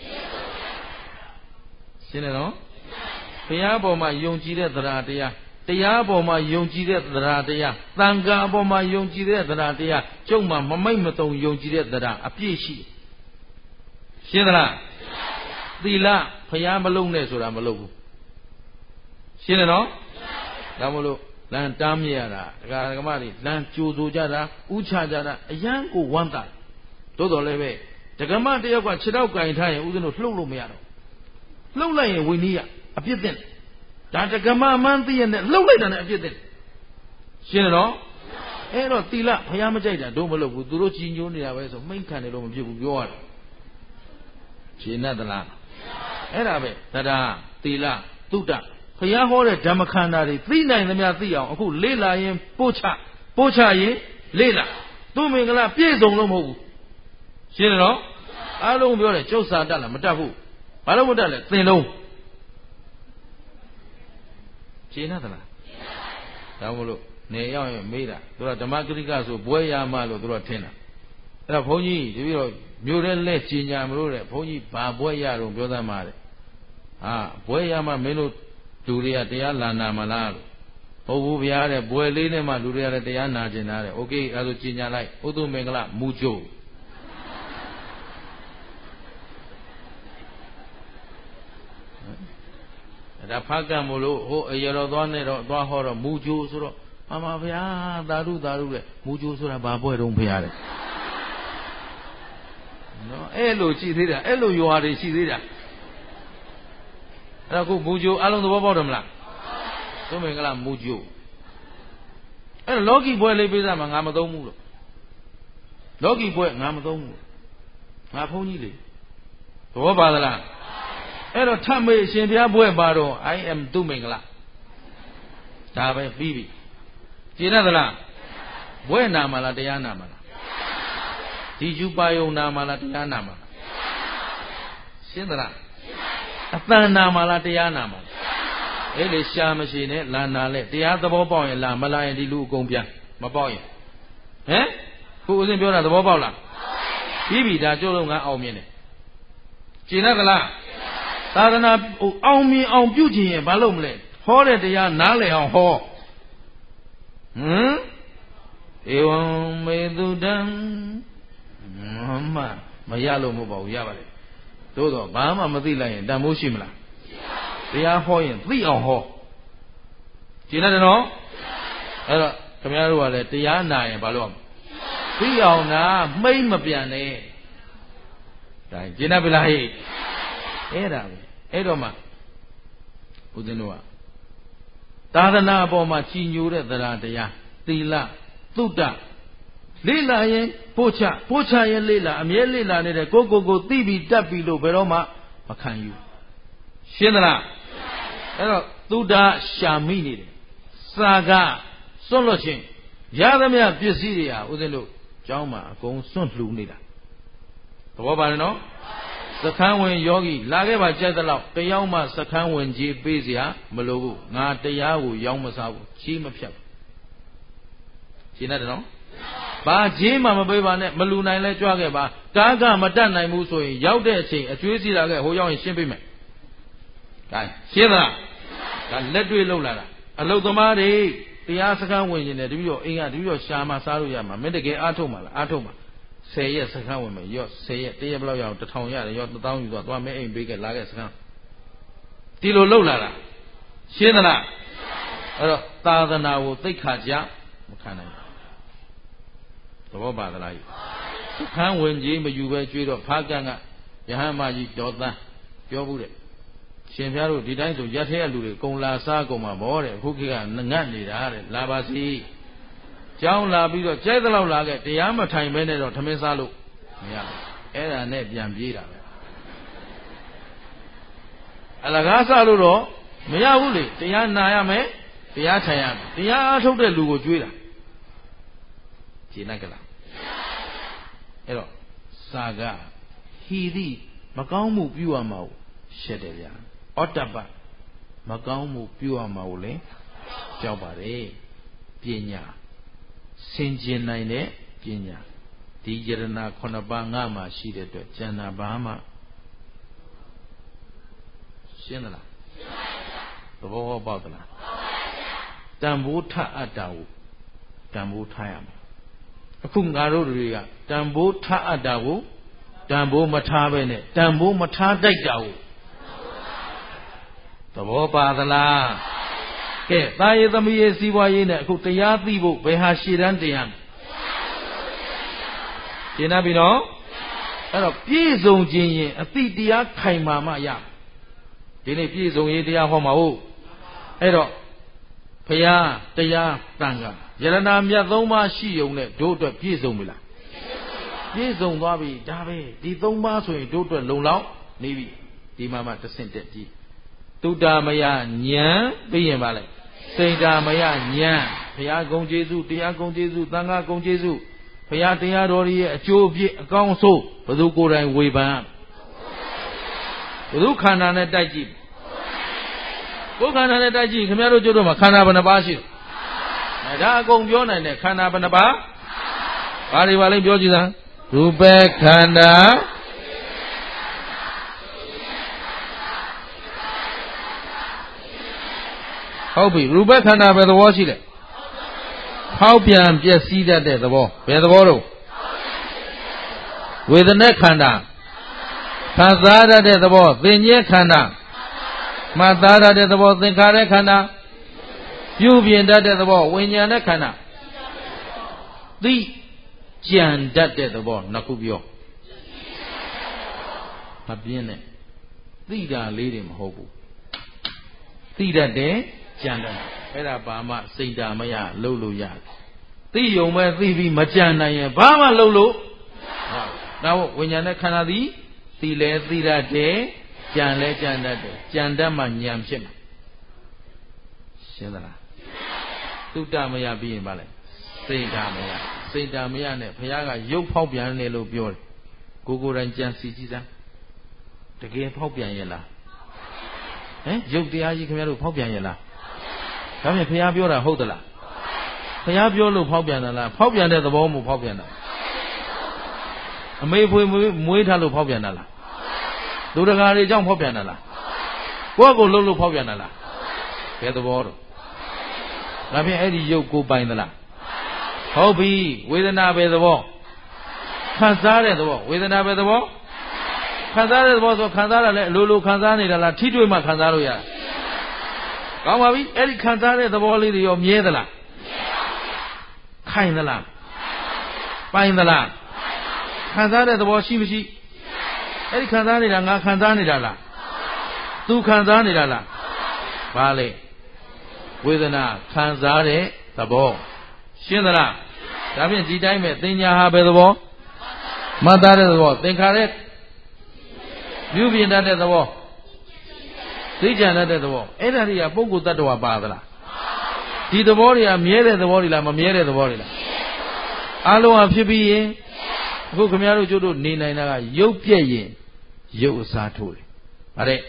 ရှင်းတယ်နော်ဘုရားပေါ်မှာယုံကြည်တဲ့သရတရားတရားပေါ်မှာယုံကြည်တဲ့သရတရားသံဃာပေါ်မှာယုံကြည်တဲ့သရတရားကျုပ်မှမမိတ်မတုံယုံကြည်တဲ့သရအပြည့်ရှိရှင်းသလားသီလဘုရားမလုံးနဲ့ဆိုတာမလုပ်ဘူးရှင်းတယ်နော်ဒါမို့လို့လမ်းတားမြရတာဒကာဒကမတွေလမ်းကြိုဆိုကြတာဥချကြတာအရန်ကိုဝမ်းသာသို့တော်လည်းပဲဒကမတယောက်ကခြေတော့ကင်ထားရင်ဦးဇင်းတို့လှုပ်လို့မရတော့လှုပ်လိုက်ရင်ဝိနည်းအပြစ်တင်ဒါတကမမှန်းသိရနဲ့လှုပ်လိုက်တာနဲ့အပြစ်တင်ရှင်းတယ်နော်အဲ့တော့သီလဘုရားမကြိုက်တာတို့မလုပ်ဘူးသူတို့ကြီးညိုးနေတာပဲဆိုမိန့်ခံတယ်လို့မဖြစ်ဘူးပြောရတယ်ရှင်းသလားအဲ့ဒါပဲတရားသီလသုတ္တဘုရားဟောတဲ့ဓမ္မခန္ဓာတွေသိနိုင်သမျှသိအောင်အခုလေ့လာရင်ပို့ချပို့ချရင်လေ့လာသူမင်္ဂလာပြည့်စုံလို့မဟုတ်ဘူးရှင်းတယ်နော်အားလုံးပြောတယ်ကျုပ်စာတတ်လားမတတ်ဘူးဘာလို့မတတ်လဲသင်လုံးရှင်းသလားဒါမို့လို့နေရောက်ရင်မေးတာသူကဓမ္မဂရိကဆိုဘွဲရမလို့သူကထင်တာအဲ့တော့ဘုန်းကြီးတပည့်တော်မြို့ထဲလက်ကြီးညာမလို့တဲ့ဘုန်းကြီးဘာဘွဲရတော့ပြောသမှာတဲ့ဟာဘွဲရမမင်းတို့လူတွေကတရားလာနာမလားလို့ဟုတ်ဘူးဗျာတဲ့ဘွယ်လေးနဲ့မှလူတွေကလည်းတရားနာကျင်တာတဲ့โอเคအဲဒါဆိုကြီးညာလိုက်ဥဒ္ဓမင်္ဂလမူကျိုးဒါဖကံမို့လို့ဟိုအရတော်သွားနဲ့တော့သွားဟောတော့မူကျိုးဆိုတော့မမဗျာသာဓုသာဓုတဲ့မူကျိုးဆိုတာဘာပွဲတုံးဖရားတဲ့နော်အဲ့လိုရှိသေးတာအဲ့လိုရွာတွေရှိသေးတာအဲ့တော့ခုမူကျိုးအလုံးသဘောပေါက်တယ်မလားသုမင်္ဂလမူကျိုးအဲ့တော့လောကီပွဲလေးပေးစားမှာငါမသုံးဘူးလို့လောကီပွဲငါမသုံးဘူးငါဖုန်းကြီးလေသဘောပါသလားအဲ့တော့ထမေအရှင်ဘုရားပွဲပါတော့ I am သုမင်္ဂလဒါပဲပြီးပြီကျေနပ်သလားပွဲနာမလားတရားနာမလားဒီယူပါယုံနာမလားတရားနာမလားရှင်းသလားအတန်နာမလားတရားနာမလားအဲ့လေရှာမရှိနဲ့လာနာလဲတရားသဘောပေါက်ရင်လာမလာရင်ဒီလူအကုန်ပြန်မပေါက်ရင်ဟမ်ခုဦးဇင်းပြောတာသဘောပေါက်လားပြီးပြီဒါကျိုးလုံးကအောင်မြင်တယ်ကျေနပ်သလားသာသနာအောင်မြင်အောင်ပြုကျင်ရင်ဘာလုပ်မလဲဟောတဲ့တရားနားလည်အောင်ဟောဟမ်ဧဝံမေတုတံမှမရလို့မဟုတ်ပါဘူးရပါတယ်သို့တော့ဘာမှမသိလိုက်ရင်တန်ဖိုးရှိမလားတရားဟောရင်သိအောင်ဟောကျင်တယ်နော်အဲ့တော့ခင်ဗျားတို့ကလည်းတရားနာရင်ဘာလို့သိအောင်နာမိတ်မပြန်နဲ့ဒါကျင်တယ်ပြီလားဟဲ့အဲ့ဒါပဲအဲ့တော့မှဦးဇင်းတို့ကသာသနာအပေါ်မှာကြည်ညိုတဲ့သရတရားသီလသုတ္တလေ့လာရင်ပို့ချပို့ချရင်လေ့လာအမြဲလေ့လာနေတဲ့ကိုကိုကိုသိပြီးတတ်ပြီးလို့ဘယ်တော့မှမခံယူရှင်းသလားအဲ့တော့သုဒ္ဓရှာမိနေတယ်စာကစွန့်လွတ်ခြင်းရသမျှပစ္စည်းတွေဟာဦးဇင်းတို့ကျောင်းမှာအကုန်စွန့်လှူနေတာသဘောပါတယ်နော်စခန်းဝင်ယောဂီလာခဲ့ပါကြက်တဲ့လောက်တယောက်မှစခန်းဝင်ကြီးပေးစရာမလိုဘူးငါတရားကိုရောင်းမစားဘူးကြီးမဖြတ်ဘူးရှင်းတယ်နော်ဘာကြီးမှမပေးပါနဲ့မလူနိုင်လဲကြွခဲ့ပါကားကမတတ်နိုင်ဘူးဆိုရင်ရောက်တဲ့အချိန်အကျွေးစီလာခဲ့ဟိုရောက်ရင်ရှင်းပေးမယ်။ဒါရှင်းသလား။ဒါလက်တွေ့လောက်လာတာအလုတ်သမားတွေတရားစခန်းဝင်နေတယ်တပည့်တော်အိမ်ကတပည့်တော်ရှာမှစားလို့ရမှာမင်းတကယ်အားထုတ်မှာလားအားထုတ်မှာဆယ်ရက်စခန်းဝင်မယ်ရော့ဆယ်ရက်တရက်ဘယ်လောက်ရအောင်တစ်ထောင်ရတယ်ရော့တစ်သောင်းယူသွားသွားမင်းအိမ်ပေးခဲ့လာခဲ့စခန်းဒီလိုလောက်လာတာရှင်းသလား။အဲ့တော့သာသနာကိုသိက္ခာကြမခံနိုင်သဘောပါသလားစခန်းဝင်ကြီးမယူပဲကျွေးတော့ဖားကန်ကယဟန်မကြီးတော်သန်းပြောဘူးတဲ့ရှင်ဖျားတို့ဒီတိုင်းဆိုရက်ထဲကလူတွေကုံလာစားကုံမှာဗောတဲ့အခုခေတ်ကငတ်နေတာတဲ့လာပါစီကျောင်းလာပြီးတော့ကြိုက်သလောက်လာခဲ့တရားမထိုင်ပဲနဲ့တော့ထမင်းစားလို့မရဘူးအဲ့ဒါနဲ့ပြန်ပြေးတာပဲအလကားစားလို့တော့မရဘူးလေတရားနာရမယ်တရားထိုင်ရမယ်တရားအားထုတ်တဲ့လူကိုကျွေးတာရှင်းနိုင်ကြလားအဲ့တော့စာကဟီတိမကောင်းမှုပြုရမှာကိုရှက်တယ်ဗျာဩတ္တပမကောင်းမှုပြုရမှာကိုလည်းကြောက်ပါတယ်ပညာစင်ကြင်နိုင်တဲ့ပညာဒီယရဏခုနှစ်ပါးငါမှရှိတဲ့အတွက်ဉာဏ်ဘာမှရှင်းသလားသဘောပေါက်သလားတန်ဖိုးထအပ်တာကိုတန်ဖိုးထားရမယ်အခုငါတို့တွေကတန်ဖိုးထားအပ်တာကိုတန်ဖိုးမထားပဲနဲ့တန်ဖိုးမထားတတ်တာကိုသဘောပါသလားကဲသားရည်သမီးရည်စီးပွားရေးနဲ့အခုတရားသိဖို့ဘယ်ဟာရှည်တန်းတရားရှင်းပြီနော်အဲ့တော့ပြည့်စုံခြင်းရင်အတိတရားခိုင်မာမှရဒီနေ့ပြည့်စုံရေးတရားဟောမှာဟုတ်အဲ့တော့ဘုရားတရားတန်ခါယရဏမြတ်သုံးပါးရှိုံနဲ့တို့အတွက်ပြည့်စုံပြီလားပြည့်စုံသွားပြီဒါပဲဒီသုံးပါးဆိုရင်တို့အတွက်လုံလောက်နေပြီဒီမှာမှတဆင့်တက်ကြည့်တုဒ္ဓမယဉာဏ်ပြီးရင်ပါလေစိတ်ဓာမယဉာဏ်ဘုရားဂုဏ်ကျေးဇူးတရားဂုဏ်ကျေးဇူးသံဃာဂုဏ်ကျေးဇူးဘုရားတရားတော်ရဲ့အကျိုးအပြည့်အကောင်းဆုံးဘုသူကိုယ်တိုင်ဝေဖန်ဘုသူခန္ဓာနဲ့တိုက်ကြည့်ကိုယ်ခန္ဓာနဲ့တိုက်ကြည့်ခင်ဗျားတို့ကျတော့မှာခန္ဓာဘယ်နှပါးရှိလဲဒါအကုန်ပြောနိုင်တယ်ခန္ဓာဘယ်နှပါးဘာတွေပါလဲပြောကြည့်စမ်းရူပခန္ဓာဟုတ်ပြီရူပခန္ဓာဘယ်သဘောရှိလဲဖောက်ပြန်ပျက်စီးတတ်တဲ့သဘောဘယ်သဘောတော့ဝေဒနာခန္ဓာခံစားရတဲ့သဘောသင်္ညေခန္ဓာမှတ်သားရတဲ့သဘောသင်္ခါရခန္ဓာပြုပြင်တတ်တဲ့သဘောဝိညာဉ်နဲ့ခန္ဓာသိကြံတတ်တဲ့သဘောနှစ်ခုပြောမပြင်းနဲ့သိတာလေးတွေမဟုတ်ဘူးသိတတ်တယ်ကြံတတ်တယ်အဲ့ဒါဘာမှစိတ်ဓာမရလှုပ်လို့ရတယ်သိယုံမဲ့သိပြီးမကြံနိုင်ရင်ဘာမှလှုပ်လို့ဟုတ်နောက်ဝိညာဉ်နဲ့ခန္ဓာသည်သိလဲသိတတ်တယ်ကြံလဲကြံတတ်တယ်ကြံတတ်မှဉာဏ်ဖြစ်မှာရှင်းသလားသုတ္တမယပြီးရင်ဗါလဲစိတ်ဓာမယစိတ်ဓာမယနဲ့ဘုရားကရုပ်ဖောက်ပြန်တယ်လို့ပြောတယ်ကိုကိုယ်တိုင်ကြံစီကြည့်စမ်းတကယ်ဖောက်ပြန်ရဲ့လားဟမ်ရုပ်တရားကြီးခင်ဗျားတို့ဖောက်ပြန်ရဲ့လားဒါဖြင့်ဘုရားပြောတာဟုတ်သလားဘုရားပြောလို့ဖောက်ပြန်တာလားဖောက်ပြန်တဲ့သဘောမျိုးဖောက်ပြန်တာအမေဖွေမွေးထားလို့ဖောက်ပြန်တာလားသူတကာတွေကြောင့်ဖောက်ပြန်တာလားကိုယ့်ကိုလှုပ်လို့ဖောက်ပြန်တာလားဘယ်သဘောတော့ဟဒါဖြင့်အဲ့ဒီရုပ်ကိုပိုင်သလားဟုတ်ပြီဝေဒနာပဲသဘောခံစားတဲ့သဘောဝေဒနာပဲသဘောခံစားတဲ့သဘောဆိုခံစားရလဲအလိုလိုခံစားနေတာလားထိတွေ့မှခံစားလို့ရတာကောင်းပါပြီအဲ့ဒီခံစားတဲ့သဘောလေးတွေရောမြဲသလားခိုင်သလားပိုင်သလားခံစားတဲ့သဘောရှိမရှိအဲ့ဒီခံစားနေတာငါခံစားနေတာလားသူခံစားနေတာလားဘာလဲဝေဒနာခံစားတဲ့သဘောရှင်းသလားဒါဖြင့်ဒီတိုင်းပဲသင်ညာဟာပဲသဘောမှတ်သားတဲ့သဘောသင်္ခါရပြုပြင်တတ်တဲ့သဘောသိကြံတတ်တဲ့သဘောအဲ့ဒါတွေကပုဂ္ဂိုလ်တ attva ပါသလားဒီသဘောတွေကမြဲတဲ့သဘောတွေလားမမြဲတဲ့သဘောတွေလားအလုံးဟာဖြစ်ပြီးရင်အခုခင်ဗျားတို့ကျုပ်တို့နေနိုင်တာကရုပ်ပြက်ရင်ရုပ်အစားထိုးတယ်ဗါတဲ့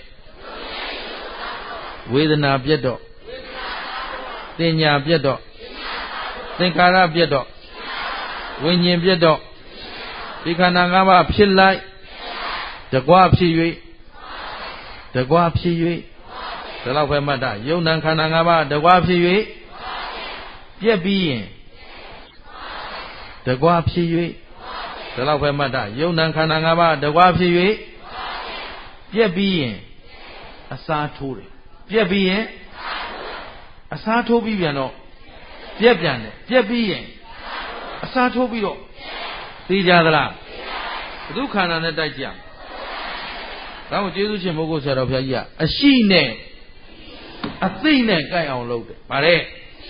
ဝေဒနာပြက်တော့သင်ညာပြက်တော့သင်္ခါရပြက်တော့ဝိညာဉ်ပြက်တော့ဒီခန္ဓာ၅ပါးဖြစ်လိုက်တကွဖြစ်၍တကွဖြစ်၍ဒါတော့ပဲမှတ်တာယုံ nant ခန္ဓာ၅ပါးတကွဖြစ်၍ပြက်ပြီးရင်တကွဖြစ်၍ဒါတော့ပဲမှတ်တာယုံ nant ခန္ဓာ၅ပါးတကွဖြစ်၍ပြက်ပြီးရင်အစားထိုးတယ်ပြက်ပြီးရင်အစားထိုးပြီးပြန်တော့ပြက်ပြန်တယ်ပြက်ပြီးရင်အစားထိုးပြီးတော့သိကြသလားဘု து ခန္ဓာနဲ့တိုက်ကြဒါကိုကျေးဇူးရှင်မိုးကိုဆရာတော်ဘုရားကြီးကအရှိနဲ့အသိနဲ့ကြိုက်အောင်လုပ်တယ်ဗါတဲ့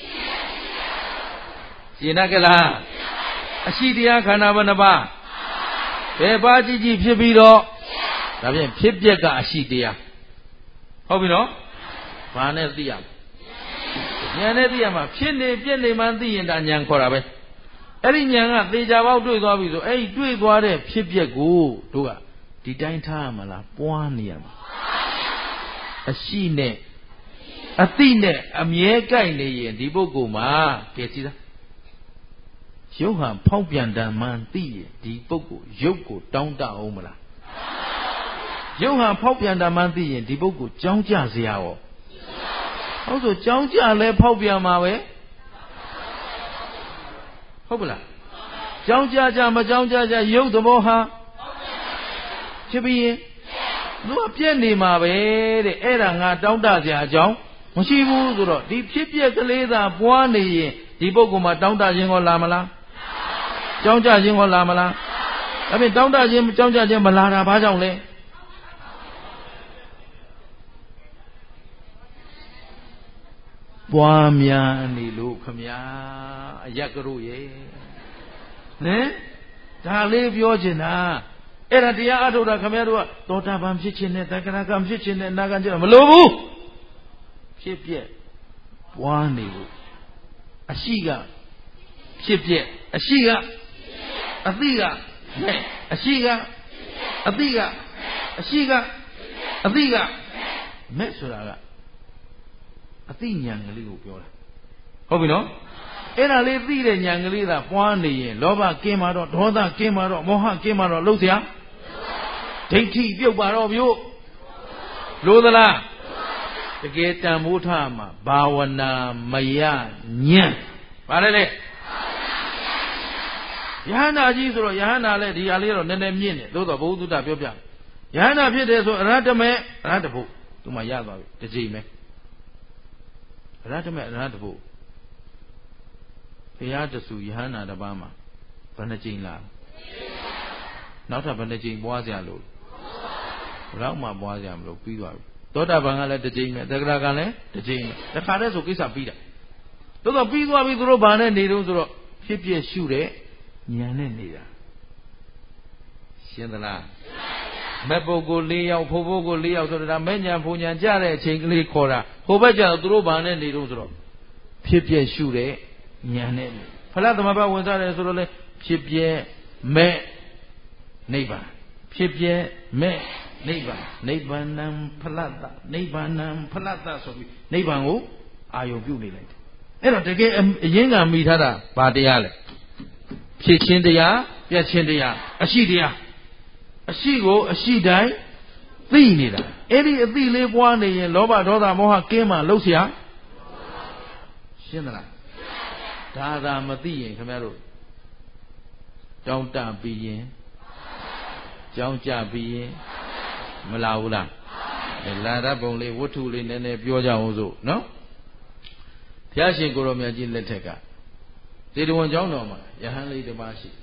ရှင်းတတ်ကြလားအရှိတရားခန္ဓာဘယ်နှပါးဘယ်ပါကြည့်ကြည့်ဖြစ်ပြီးတော့ဒါဖြင့်ဖြစ်ပျက်ကအရှိတရားဟုတ်ပြီနော်ဘာနဲ့သိရမလဲဉာဏ်နဲ့သိရမှာဖြစ်နေပြက်နေမှသိရင်ဒါဉာဏ်ခေါ်တာပဲအဲ့ဒီဉာဏ်ကသေချာပေါက်တွေ့သွားပြီဆိုအဲ့ဒီတွေ့သွားတဲ့ဖြစ်ပျက်ကိုတို့ကဒီတိုင်းထားရမလားပွားနေရမှာအရှိနဲ့အသိနဲ့အမြဲကြိုက်နေရင်ဒီပုဂ္ဂိုလ်မှာကဲကြည့်သားရုပ်ဟာဖောက်ပြန်တမ်းမှန်သိရင်ဒီပုဂ္ဂိုလ်ရုပ်ကိုတောင်းတအောင်မလားရုပ်ဟာဖောက်ပြန်တမ်းမှန်သိရင်ဒီပုဂ္ဂိုလ်ကြောင်းကြเสียရောဟုတ်ဆိုကြောင်းကြလဲဖောက်ပြန်မှာပဲဟုတ်ပလားကြောင်းကြကြမကြောင်းကြကြရုပ်သဘောဟာဖြစ်ပြီးရင်သူကပြည့်နေမှာပဲတဲ့အဲ့ဒါငါတောင်းတစရာအကြောင်းမရှိဘူးဆိုတော့ဒီဖြစ်ပျက်ကလေးသာပွားနေရင်ဒီပုဂ္ဂိုလ်မှာတောင်းတခြင်းကိုလာမလားကြောင်းကြခြင်းကိုလာမလားဒါဖြင့်တောင်းတခြင်းကြောင်းကြခြင်းမလာတာဘာကြောင့်လဲပွားများနေလို့ခမညာအယက်ကရုရဲ့ဟင်ဒါလေးပြောချင်တာအဲ့ဒါတရားအထုတ်တာခင်ဗျားတို့ကသောတာပန်ဖြစ်ခြင်းနဲ့သက္ကရာကံဖြစ်ခြင်းနဲ့အနာဂံဖြစ်မလို့ဘူးဖြစ်ပြက်ပွားနေလို့အရှိကဖြစ်ပြက်အရှိကအသိကနဲ့အရှိကအသိကအရှိကအသိကမဲ့ဆိုတာကအသိဉာဏ်ကလေးကိုပြောတာဟုတ်ပြီနော်အဲ့ဒါလေးသိတဲ့ဉာဏ်ကလေးသာပွားနေရင်လောဘကင်းမှာတော့ဒေါသကင်းမှာတော့မောဟကင်းမှာတော့လှုပ်เสียဒိဋ္ဌိပြုတ်ပါတော့ဗျို့လို့သလားတကယ်တန်ဖိုးထားမှာဘာဝနာမယညံ့ဗါလဲလေယဟန္တာကြီးဆိုတော့ယဟန္တာလည်းဒီဟာလေးတော့နည်းနည်းမြင့်တယ်သို့တော့ဘုဟုတ္တပြောပြယဟန္တာဖြစ်တယ်ဆိုအရဟတမေအရဟတဖို့သူမှရသွားပြီတစ်ချိန်ပဲအရဟတမေအရဟတဖို့ဘုရားတဆူယဟန္တာတစ်ပါးမှာဘယ်နှကြိမ်လားနောက်ထပ်ဘယ်နှကြိမ်ပွားကြလို့ဘယ်တော့မှပွားကြမလို့ပြီးသွားပြီသောတာပန်ကလည်းတစ်ကြိမ်ပဲသက္ကရာကံလည်းတစ်ကြိမ်ပဲတခါတည်းဆိုကိစ္စပြီးတာသို့တော့ပြီးသွားပြီသူတို့ဘာနဲ့နေတော့ဆိုတော့ဖြစ်ပြရှုတဲ့ဉာဏ်နဲ့နေတာရှင်းသလားမဲ့ပုဂ္ဂိုလ်၄ယောက်ဖို့ပုဂ္ဂိုလ်၄ယောက်ဆိုတာမဲ့ညာဖို့ညာကြတဲ့အချိန်ကလေးခေါ်တာဟိုဘက်ကျတော့သူတို့ဘာနဲ့နေတော့ဆိုတော့ဖြစ်ပြရှုတဲ့ဉာဏ်နဲ့ဖလားသမဘဝင်စားတယ်ဆိုတော့လေဖြစ်ပြမဲ့နိဗ္ဗာန်ဖြစ်ပြမဲ့နိဗ္ဗာန်နိဗ္ဗာန်ဖလတ်တနိဗ္ဗာန်ဖလတ်တဆိုပြီးနိဗ္ဗာန်ကိုအာယုံပြုနေလိုက်တယ်အဲ့တော့တကယ်အရင်ကမိထားတာဘာတရားလဲဖြစ်ခြင်းတရားပြတ်ခြင်းတရားအရှိတရားအရှိကိုအရှိတိုင်းသိနေတာအဲ့ဒီအသိလေးပွားနေရင်လောဘဒေါသမောဟကင်းမှလှုပ်เสียရှင်းသလားဒါသာမသိရင်ခင်ဗျားတို့တောင်းတပြီးရင်ကြောင်းကြပြီးရင်မလာဘူးလားလာရပုံလေးဝတ္ထုလေးနည်းနည်းပြောကြအောင်စို့နော်ဘုရားရှင်ကိုရောမြတ်ကြီးလက်ထက်ကသေတဝန်ကျောင်းတော်မှာယဟန်လေးတစ်ပါးရှိ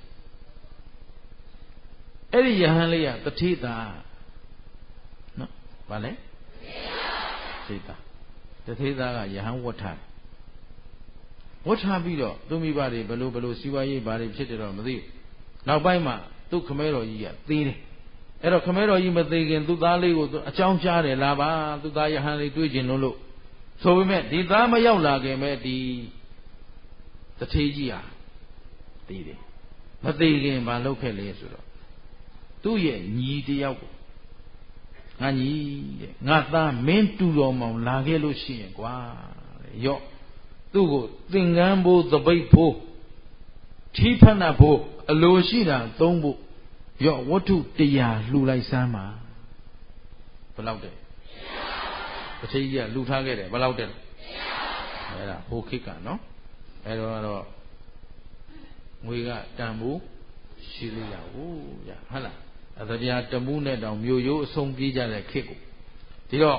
အဲ့ဒီယဟန်လေးကတထေသာနော်ဗာလဲသေသာတထေသာကယဟန်ဝတ်ထားဝတ်ထားပြီးတော့သူမိဘတွေဘလို့ဘလို့စီဝါရေးဘာတွေဖြစ်တယ်တော့မသိဘူးနောက်ပိုင်းမှာသူ့ခမဲတော်ကြီးကသေးတယ်အဲ့တော့ခမဲတော်ကြီးမသေးခင်သူ့သားလေးကိုအကြောင်းကြားတယ်လာပါသူ့သားယဟန်လေးတွေ့ကျင်လို့လို့ဆိုပေမဲ့ဒီသားမရောက်လာခင်ပဲဒီတထေးကြီးဟာသေးတယ်မသေးခင်မလုပ်ခဲ့လေဆိုတော့သူ့ရဲ့ညီတယောက်ကိုငါညီတဲ့ငါသားမင်းတူတော်မောင်လာခဲ့လို့ရှိရင်ကွာတဲ့ရော့သူ့ကိုသင်္ကန်းဘိုးသပိတ်ဘိုးထီးဖဏဘိုးအလိုရှိတာသုံးဖို့ရော့ဝတ္ထုတရားလှူလိုက်စမ်းပါဘယ်လောက်တဲ့တထေးကြီးကလှူထားခဲ့တယ်ဘယ်လောက်တဲ့အဲ့ဒါဟိုခေတ်ကနော်အဲ့တော့ကတော့ငွေကတန်ဖို့ရှိသေးတာဟုတ်ရဟုတ်လားအသပြာတမှုနဲ့တောင်မြို့ရိုးအဆုံးပြေးကြတဲ့ခေတ်ကိုဒီတော့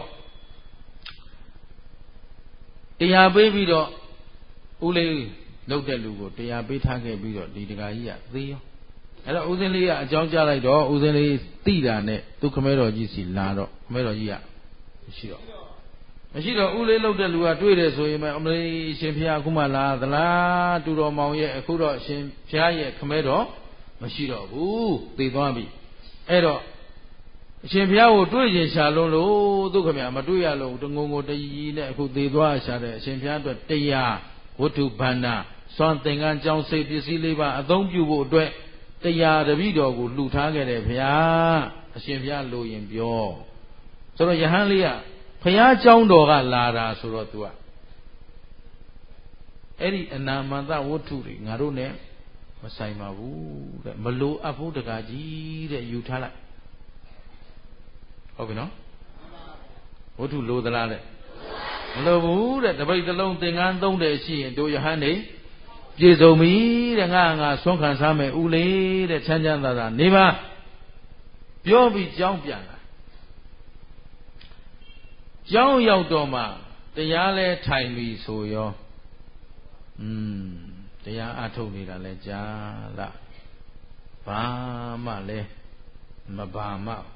တရားပေးပြီးတော့ဦးလေးလောက်တဲ့လူကိုတရားပေးထားခဲ့ပြီးတော့ဒီတကာကြီးကသေရောအဲ့တော့ဦးစင်းလေးကအကြောင်းကြားလိုက်တော့ဦးစင်းလေးတိတာနဲ့သူခမဲတော်ကြီးစီလာတော့ခမဲတော်ကြီးကမရှိတော့မရှိတော့ဦးလေးလောက်တဲ့လူကတွေ့တယ်ဆိုရင်အမလေးရှင်ဖျားအခုမှလာသလားတူတော်မောင်ရဲ့အခုတော့ရှင်ဖျားရဲ့ခမဲတော်မရှိတော့ဘူးသေသွားပြီအဲ့တော့အရှင်ဘုရားကိုတွေ့ရင်ရှာလုံးလို့သူခမမတွေ့ရလို့တငုံကိုတကြီးနဲ့အခုသေသွားရှာတဲ့အရှင်ဘုရားအတွက်တရားဝတ္ထုဗန္ဒစွမ်းသင်္ကန်းကြောင်းစိတ်ပစ္စည်းလေးပါအသုံးပြုဖို့အတွက်တရားတပည့်တော်ကိုလှူထားခဲ့တယ်ဘုရားအရှင်ဘုရားလိုရင်ပြောဆိုတော့ယဟန်လေးကဘုရားကျောင်းတော်ကလာတာဆိုတော့ तू ကအဲ့ဒီအနာမန္တဝတ္ထုတွေငါတို့ ਨੇ မဆိုင်ပါဘူးတဲ့မလိုအပ်ဖို့တကားကြီးတဲ့ယူထားလိုက်ဟုတ်ပြီနော်ဝတ္ထုလိုသလားတဲ့မလိုဘူးတဲ့တပိတ်တစ်လုံးသင်္ကန်းသုံးတယ်ရှိရင်တို့ယဟန်နေပြေဆုံးပြီတဲ့ငါငါဆွမ်းခံစားမယ်ဦးလေးတဲ့ချမ်းချမ်းသာသာနေပါပြောပြီးကြောင်းပြန်လာကြောင်းရောက်တော့မှတရားလဲထိုင်ပြီဆိုရောอืมတရားအထုတ်နေတာလဲကြားလားဘာမှလဲမဘာမှဟ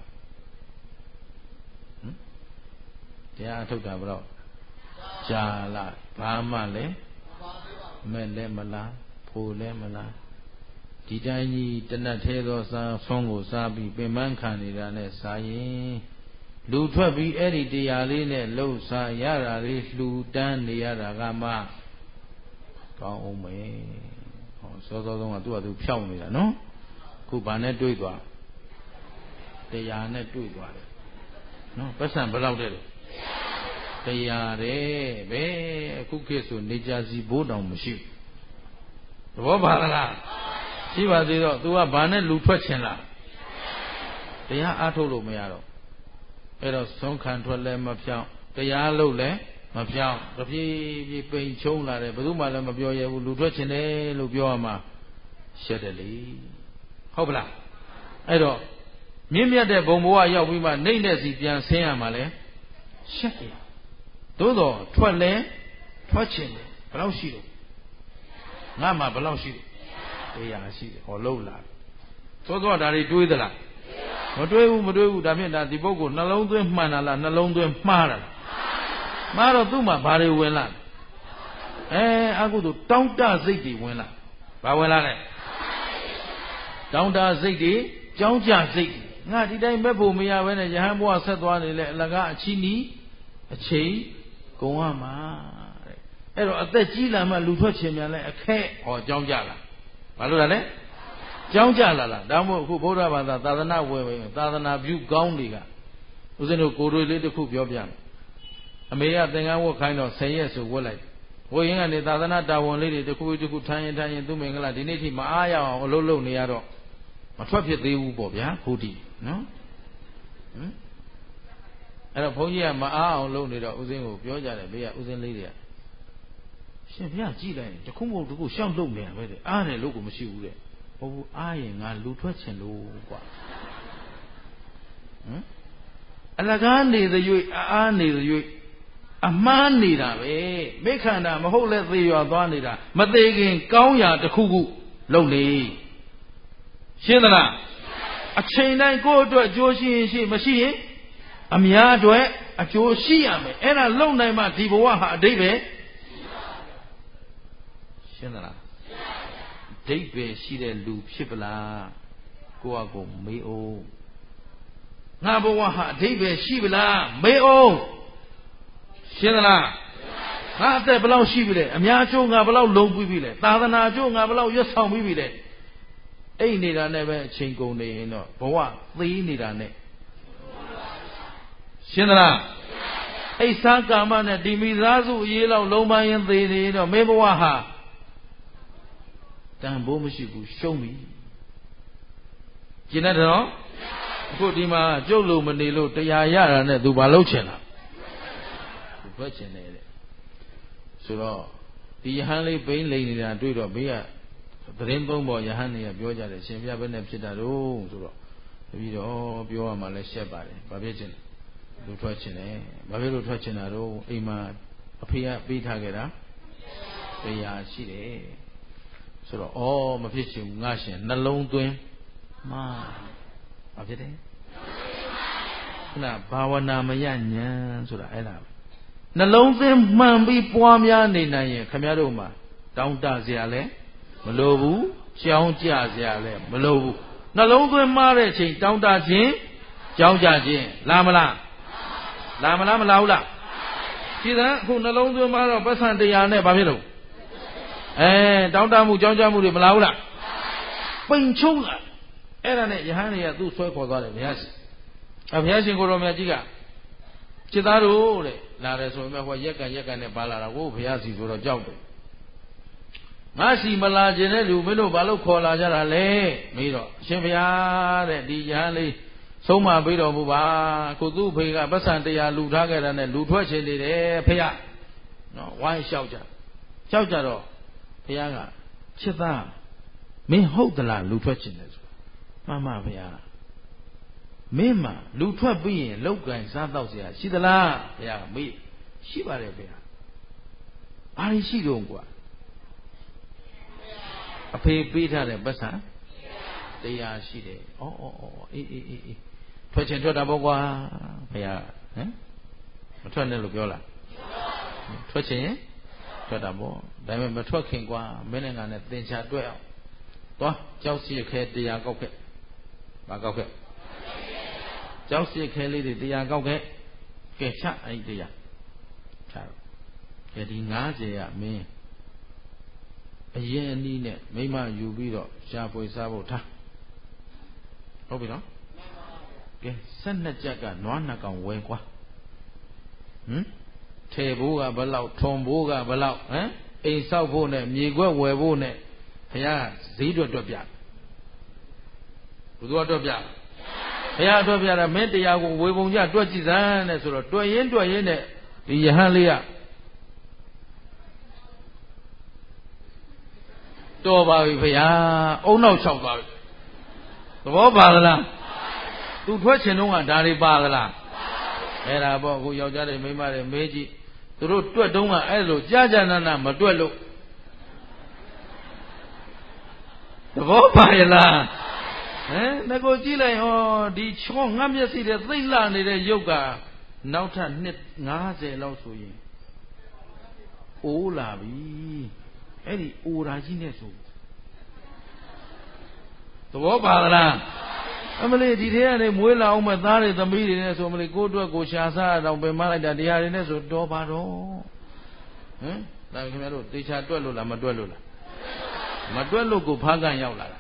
မ်တရားအထုတ်တာဘယ်တော့ကြားလားဘာမှလဲမဲ့လဲမလားဖိုလဲမလားဒီတိုင်းကြီးတနတ်သေးသောစားဆုံးကိုစားပြီးပင်ပန်းခံနေတာနဲ့စားရင်လူထွက်ပြီးအဲ့ဒီတရားလေးနဲ့လှုပ်စားရတာလေးလှူတန်းနေရတာကမှကောင်းအောင်မယ်ဟောစောစောဆုံးကသူ့ဟာသူဖြောင်းနေတာနော်ခုဘာနဲ့တွေ့သွားတရားနဲ့တွေ့သွားတယ်နော်ပတ်စံဘယ်လောက်တဲ့တရားတဲ့ပဲအခုခေတ်ဆိုနေကြစီဘိုးတောင်မရှိဘူးသဘောပါလားရှိပါသေးတော့ तू ကဘာနဲ့လူထွက်ချင်လားတရားအားထုတ်လို့မရတော့အဲ့တော့ဆုံးခံထွက်လဲမဖြောင်းတရားလုပ်လဲမဖြောင်းတဖြည်းဖြည်းပိန်ချုံလာတယ်ဘယ်သူမှလည်းမပြောရဘူးလူထွက်ချင်တယ်လို့ပြောရမှာရှက်တယ်လေဟုတ်ပလားအဲ့တော့မြင့်မြတ်တဲ့ဘုံဘဝရောက်ပြီးမှနှိမ့်တဲ့စီပြန်ဆင်းရမှာလဲရှက်တယ်သို့တော့ထွက်လဲထွက်ချင်တယ်ဘယ်လောက်ရှိလို့ငါမှဘယ်လောက်ရှိလို့တရားရှိတယ်ဟောလို့လားသို့တော့ဒါတွေတွေးသလားမတွေးဘူးမတွေးဘူးဒါဖြင့်ဒါဒီပုဂ္ဂိုလ်နှလုံးသွင်းမှန်တာလားနှလုံးသွင်းမှားတာလားမှားတော့သူ့မှာဘာတွေဝင်လာအဲအကုသို့တောင်းတစိတ်တွေဝင်လာဘာဝင်လာလဲတောင်းတစိတ်တွေကြောင်းကြစိတ်ငါဒီတိုင်းမဲ့ဖို့မရဘဲနဲ့ယဟန်ဘုရားဆက်သွားနေလေအလကားအချီးနီးအချိန်ကုန်ရမှာတဲ့အဲ့တော့အသက်ကြီးလာမှလူထွက်ခြင်းများလဲအခဲဟောကြောင်းကြလားဘာလို့လဲလဲကြောင်းကြလာလားဒါမှမဟုတ်အခုဗုဒ္ဓဘာသာသာသနာဝယ်ပဲသာသနာပြုကောင်းတွေကဦးဇင်းတို့ကိုယ်တွေလေးတစ်ခုပြောပြမယ်အမေကသင်္ကန်းဝတ်ခိုင်းတော့ဆယ်ရက်ဆိုဝတ်လိုက်ဝတ်ရင်ကနေသာသနာတာဝန်လေးတွေတစ်ခုတစ်ခုထိုင်ရင်ထိုင်ရင်သူမင်္ဂလာဒီနေ့ထိမအားရအောင်အလုပ်လုပ်နေရတော့မထွက်ဖြစ်သေးဘူးပေါ့ဗျာခုထိနော်ဟမ်အဲ့တော့ဘုန်းကြီးကမအားအောင်လုပ်နေတော့ဦးဇင်းကိုပြောကြတယ်ဘေးကဦးဇင်းလေးတွေကရှင်ဘုရားကြည့်လိုက်တခုမဟုတ်တခုရှောက်လုပ်နေရပဲတဲ့အားတယ်လို့ကိုမရှိဘူးတဲ့ဟိုအားရင်ငါလူထွက်ချင်လို့ကွာဟမ်အလကားနေတဲ့၍အားနေတဲ့၍အမှားနေတာပဲမိခန္ဓာမဟုတ်လဲသေရွာသွားနေတာမသေးခင်ကောင်းရာတစ်ခုခုလုပ်နေရှင်းသလားအချိန်တိုင်းကိုယ့်အတွက်အကျိုးရှိရင်ရှိမရှိရင်အများအတွက်အကျိုးရှိရမယ်အဲ့ဒါလုံနိုင်မှဒီဘဝဟာအဓိပ္ပာယ်ရှင်းသလားအဓိပ္ပာယ်ရှိတဲ့လူဖြစ်ပလားကိုယ့်အကိုမေးအောင်ငါဘဝဟာအဓိပ္ပာယ်ရှိပလားမေးအောင်ရှင်းသလားငါအသက်ဘယ်လောက်ရှိပြီလဲအများအကျိုးငါဘယ်လောက်လုံပြီးပြီလဲသာသနာအကျိုးငါဘယ်လောက်ရွတ်ဆောင်ပြီးပြီလဲအိတ်နေတာနဲ့ပဲအချိန်ကုန်နေရင်တော့ဘဝသေးနေတာနဲ့ရှင်းသလားအိတ်စားကာမနဲ့ဒီမိသားစုအရေးလောက်လုံးပန်းရင်သေးနေတော့မင်းဘဝဟာတန်ဖိုးမရှိဘူးရှုံးပြီကျင်တတ်တော့အခုဒီမှာကျုပ်လို့မနေလို့တရားရတာနဲ့သူဘာလုပ်ချင်တာသူဘက်ချင်တယ်တဲ့ဆိုတော့ဒီယဟန်လေးဘိန်းလိန်နေတာတွေ့တော့ဘေးကသတင်းသုံးပေါ်ယဟန်တွေကပြောကြတယ်ရှင်ပြဘယ်နဲ့ဖြစ်တာတော့ဆိုတော့တပည့်တော်ပြောရမှလည်းရှက်ပါတယ်ဘာဖြစ်ချင်လူထွက်ချင်တယ်ဘာဖြစ်လို့ထွက်ချင်တာတော့အိမ်မှာအဖေကပေးထားခဲ့တာတရားရှိတယ်ဆိုတော့ဩမဖြစ်ချင်ဘူးငါရှင်နှလုံးသွင်းမှာဘာဖြစ်တယ်ခုနဘာဝနာမယဉာဏ်ဆိုတာအဲ့ဒါနှလုံးသွင်းမှန်ပြီးပွားများနေနိုင်ရင်ခင်ဗျားတို့မှာတောင်းတစရာလဲမလိုဘူးကြောင်းကြစရာလဲမလိုဘူးနှလုံးသွင်းမှားတဲ့အချိန်တောင်းတခြင်းကြောင်းကြခြင်းလာမလားလာမလားမလာဘူးလားကြည်သားအခုနှလုံးသွင်းမှာတော့ပတ်စံတရားနဲ့ဘာဖြစ်လို့အဲတောင်းတမှုကြောင်းကြမှုတွေမလာဘူးလားပိန်ချုံးလာအဲ့ဒါနဲ့ယဟန်တွေကသူ့ဆွဲခေါ်သွားတယ်ဘုရားရှင်အဘုရားရှင်ကိုတော်မြတ်ကြီးကจิตသားတို့တဲ့လာတယ်ဆိုရင်ဟိုရက်ကန်ရက်ကန်နဲ့ပါလာတာကိုဘုရားစီဆိုတော့ကြောက်တယ်ငါစီမလာခြင်းတဲ့လူမင်းတို့ဘာလို့ခေါ်လာကြတာလဲမေးတော့အရှင်ဘုရားတဲ့ဒီယဟန်လေးဆုံးမပေးတော်မူပါကိုသူ့ဖေကပတ်စံတရားလူထားခဲ့တာနဲ့လူထွက်ချင်နေတယ်ဖေရနော်ဝိုင်းလျှောက်ကြလျှောက်ကြတော့ဘုရားကချစ်သားမင်းဟုတ်သလားလူထွက်ချင်တယ်ဆိုမှန်ပါဘုရားမင်းမလူထွက်ပြီးရင်လောက်ကင်စားတော့เสียရှိသလားဘုရားကမေးရှိပါတယ်ဘုရားဘာရှိတော့ကွာအဖေပေးထားတဲ့ပတ်စံတရားရှိတယ်ဩဩဩအေးအေးအေးအေးထွက်ချင်ထွက်တာပေါ့ကွာဘုရားဟမ်မထွက်နဲ့လို့ပြောလားထွက်ချင်ရင်ထွက်တာပေါ့ဒါပေမဲ့မထွက်ခင်ကွာမင်းနဲ့ငါနဲ့သင်္ချာတွဲအောင်သွားကြောက်စီခဲတရားကောက်ခဲ့ဘာကောက်ခဲ့ကြောက်စီခဲလေးတွေတရားကောက်ခဲ့ကဲချအဲ့ဒီတရားချတော့ကဲဒီငါးဆယ်ရမင်းအရင်အနည်းနဲ့မိမယူပြီးတော့ရှားပွေစားဖို့ထားဟုတ်ပြီနော်ကဲဆက်နှစ်ကြက်ကနွားနှစ်ကောင်ဝဲကွာဟမ်ထေဘိုးကဘလောက်ထုံဘိုးကဘလောက်ဟမ်အိမ်ဆောက်ဖို့နဲ့မြေခွက်ဝယ်ဖို့နဲ့ဘုရားဈေးတွက်တွက်ပြဘုရားတွက်ပြဘုရားတွက်ပြတာမင်းတရားကိုဝေပုံကြတွက်ကြည့်စမ်းတဲ့ဆိုတော့တွက်ရင်းတွက်ရင်းနဲ့ဒီယဟန်လေးကတော်ပါပြီဘုရားအုံနောက်လျှောက်သွားပြီသဘောပါသလားသူထွက်ချင်တော့ကဒါတွေပါသလားအဲ့ဒါပေါ့အခုယောက်ျားတွေမိန်းမတွေမေးကြည့်သူတို့တွက်တုံးကအဲ့လိုကြာကြာနာနာမတွက်လို့သဘောပါရဲ့လားဟမ်ငါကိုကြည့်လိုက်ဟောဒီချောငါမျက်စိတွေသိမ့်လာနေတဲ့ရုပ်ကနောက်ထပ်နှစ်ငါးဆယ်လောက်ဆိုရင်အိုးလာပြီအဲ့ဒီအိုရာကြီးနဲ့ဆိုသဘောပါသလားအမလေးဒီထဲကနေမွေးလာအောင်မဲ့သားတွေသမီးတွေနဲ့ဆိုမလေးကိုအတွက်ကိုရှာစားအောင်ပင်မလိုက်တာတရားတွေနဲ့ဆိုတော်ပါတော့ဟမ်ဒါခင်ဗျားတို့တေချာတွက်လို့လားမတွက်လို့လားမတွက်လို့ကိုဖားကန်ရောက်လာတာ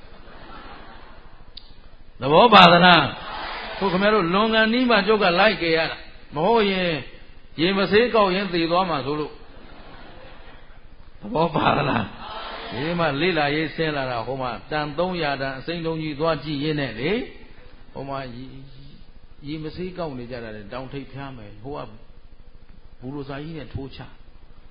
သဘောပါသလားခုခင်ဗျားတို့လွန်ကန်နီးမှကျုပ်ကလိုက်ကြရတာမဟုတ်ရင်ရေမဆေးကောက်ရင်သေသွားမှာဆိုလို့သဘောပါသလားဒီမှာလေးလာရေးဆင်းလာတာဟိုမှာတန်သုံးရာတန်အစိမ့်လုံးကြီးသွားကြည့်ရင်းနဲ့လေဟိုမှာရေမဆေးကောက်နေကြတာလေတောင်ထိပ်ဖျားမယ်ဟိုကဘူလိုစာကြီးနဲ့ထိုးချ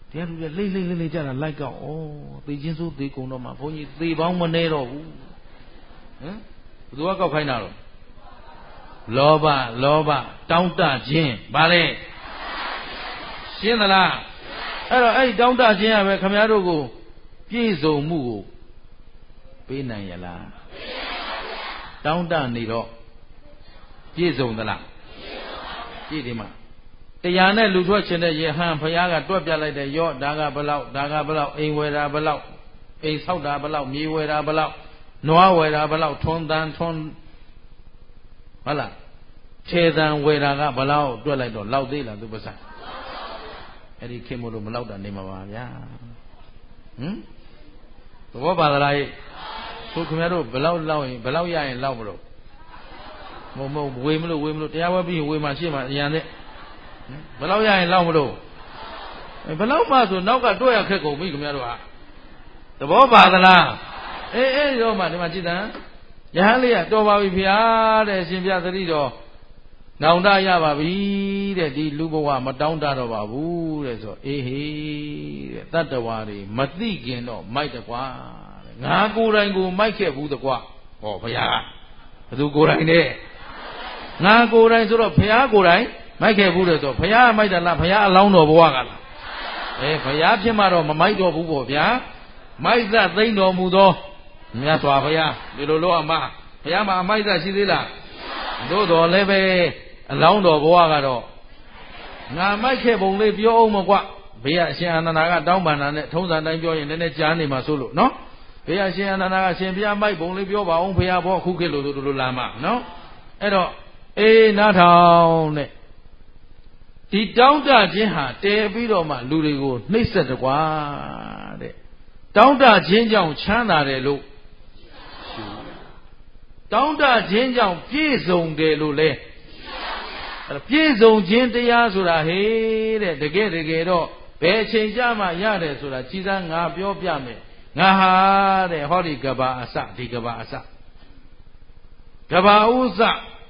တရားလူတွေလိမ့်လိမ့်လိမ့်လိမ့်ကြတာလိုက်ကောက်ဩသေချင်းစိုးသေကုန်တော့မှဘုန်းကြီးသေပေါင်းမနေတော့ဘူးဟမ်ဘယ်သူကကောက်ခိုင်းတာတော့လောဘလောဘတောင်းတခြင်းဗါလဲရှင်းသလားအဲ့တော့အဲ့ဒီတောင်းတခြင်းရပဲခမည်းတော်ကိုပြည့်စုံမှုကိုပေးနိုင်ရလားတောင်းတနေတော့ပြည့်စုံသလားပြည့်တယ်မှာတရားနဲ့လူထွက်ခြင်းတဲ့ယဟန်ဘုရားကတွက်ပြလိုက်တဲ့ရော့ဒါကဘလောက်ဒါကဘလောက်အိမ်ဝယ်တာဘလောက်အိမ်ဆောက်တာဘလောက်မြေဝယ်တာဘလောက်နွားဝယ်တာဘလောက်ထွန်းတန်းထွန်းဟုတ်လားခြေတံဝယ်တာကဘလောက်တွက်လိုက်တော့လောက်သေးလားသူပစံအဲ့ဒီခင်မလို့မလောက်တာနေမှာပါဗျာဟမ်သဘောပါသလားဆိုခင်ဗျားတို့ဘလောက်လောက်ရင်ဘလောက်ရရင်လောက်မလို့မဟုတ်မဟုတ်ဝေမလို့ဝေမလို့တရားဝဲပြီးဝေမှရှေ့မှာအရန်နဲ့ဘလောက်ရရင်လောက်မလို့ဘလောက်မှဆိုနောက်ကတွက်ရခက်ကုန်ပြီခင်ဗျားတို့ဟာသဘောပါသလားအေးအေးရောမှဒီမှာကြည်တန်ယဟန်လေးကတော်ပါပြီဖေဟာတဲ့အရှင်ပြသတိတော်နောင်တရပါပြီတဲ့ဒီလူဘဝမတောင်းတတော့ပါဘူးတဲ့ဆိုအေးဟေးတဲ့တတ္တဝါတွေမသိခင်တော့မိုက်တကွာတဲ့ငါကိုယ်တိုင်ကိုမိုက်ခဲ့ဘူးတကွာဟောဘုရားဘယ်သူကိုယ်တိုင်နဲ့ငါကိုယ်တိုင်ဆိုတော့ဘုရားကိုယ်တိုင်မိုက်ခဲ့ဘူးတဲ့ဆိုဘုရားမိုက်တယ်လားဘုရားအလောင်းတော်ဘဝကလားအဲဘုရားဖြစ်မှတော့မမိုက်တော့ဘူးပေါ့ဗျာမိုက်သသိမ့်တော်မူသောမြတ်စွာဘုရားဒီလိုလို့အမဘုရားမှာအမိုက်သရှိသေးလားသို့တော်လည်းပဲအလောင်းတော်ဘဝကတော့ငါမိုက်ခဲ့ပုံလေးပြောအောင်မကွဘေးကအရှင်အာနန္ဒာကတောင်းပန်တာနဲ့ထုံးစံတိုင်းပြောရင်လည်းလည်းကြားနေမှာဆိုလို့နော်ဘေးကအရှင်အာနန္ဒာကရှင်ဘုရားမိုက်ပုံလေးပြောပါအောင်ဘုရားဘောအခုခေတ်လို့တို့လိုလာမှာနော်အဲ့တော့အေးနားထောင်တဲ့ဒီတောင်းတခြင်းဟာတည်ပြီးတော့မှလူတွေကိုနှိပ်စက်တကွာတဲ့တောင်းတခြင်းကြောင့်ချမ်းသာတယ်လို့တောင်းတခြင်းကြောင့်ပြည့်စုံတယ်လို့လဲပြည့်စုံခြင်းတရားဆိုတာဟေးတဲ့တကယ်တကယ်တော့ဘယ်အချိန်ကြမှရတယ်ဆိုတာကြည်သားငါပြောပြမယ်ငါဟာတဲ့ဟောဒီကဘာအစဒီကဘာအစကဘာဥစ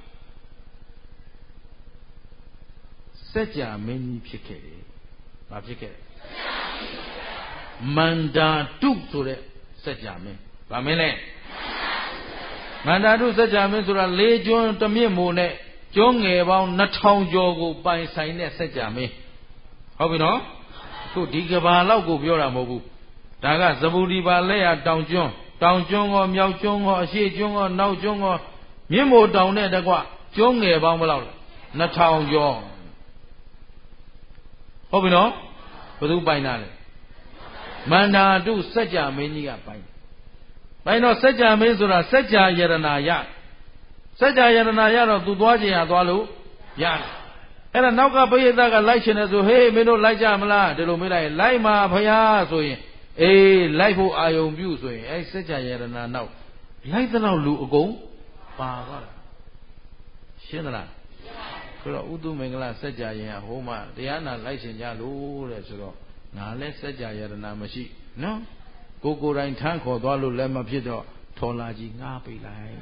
စัจ जा မင်းကြီးဖြစ်ခဲ့တယ်။ဘာဖြစ်ခဲ့လဲ။မန္တာတုဆိုတဲ့စัจ जा မင်း။ဘာမင်းလဲ။မန္တာတုစัจ जा မင်းဆိုတာလေးကျွန်းတစ်မြင့်မို့နဲ့ကျွန်းငယ်ပေါင်းနှစ်ထောင်ကျော်ကိုပိုင်ဆိုင်တဲ့စัจ जा မင်း။ဟုတ်ပြီနော်။အခုဒီကဘာလောက်ကိုပြောတာမဟုတ်ဘူး။ဒါကသဗ္ဗူဒီပါလက်ရတောင်ကျွန်းတောင်ကျွန်းရောမြောက်ကျွန်းရောအရှေ့ကျွန်းရောနောက်ကျွန်းရောမြင့်မို့တောင်နဲ့တကွကျွန်းငယ်ပေါင်းဘယ်လောက်လဲ။နှစ်ထောင်ကျော်ဟုတ်ပြီနော်ဘယ်သူပိုင်တာလဲမန္တာတုစัจ जा မင်းကြီးကပိုင်ပိုင်တော့စัจ जा မင်းဆိုတာစัจ जा ယရနာယစัจ जा ယရနာယတော့သူသွားခြင်းရသွားလို့ရတယ်အဲ့ဒါနောက်ကဘိယသကလိုက်ရှင်တယ်ဆိုဟေးမင်းတို့လိုက်ကြမလားဒီလိုမေးလိုက်လိုက်မှာဖယားဆိုရင်အေးလိုက်ဖို့အာယုံပြုဆိုရင်အဲ့စัจ जा ယရနာနောက်လိုက်တဲ့လောက်လူအကုန်ပါသွားတာရှင်းသလားဆိုတော့ဥတုမင်္ဂလစัจ जा ယင်ဟိုမှတရားနာလိုက်ရှင်ကြလို့တဲ့ဆိုတော့ငါလည်းစัจ जा ယရနာမရှိနော်ကိုကိုယ်တိုင်ထမ်းခေါ်သွားလို့လည်းမဖြစ်တော့ထော်လာကြီးငားပိတ်လိုက်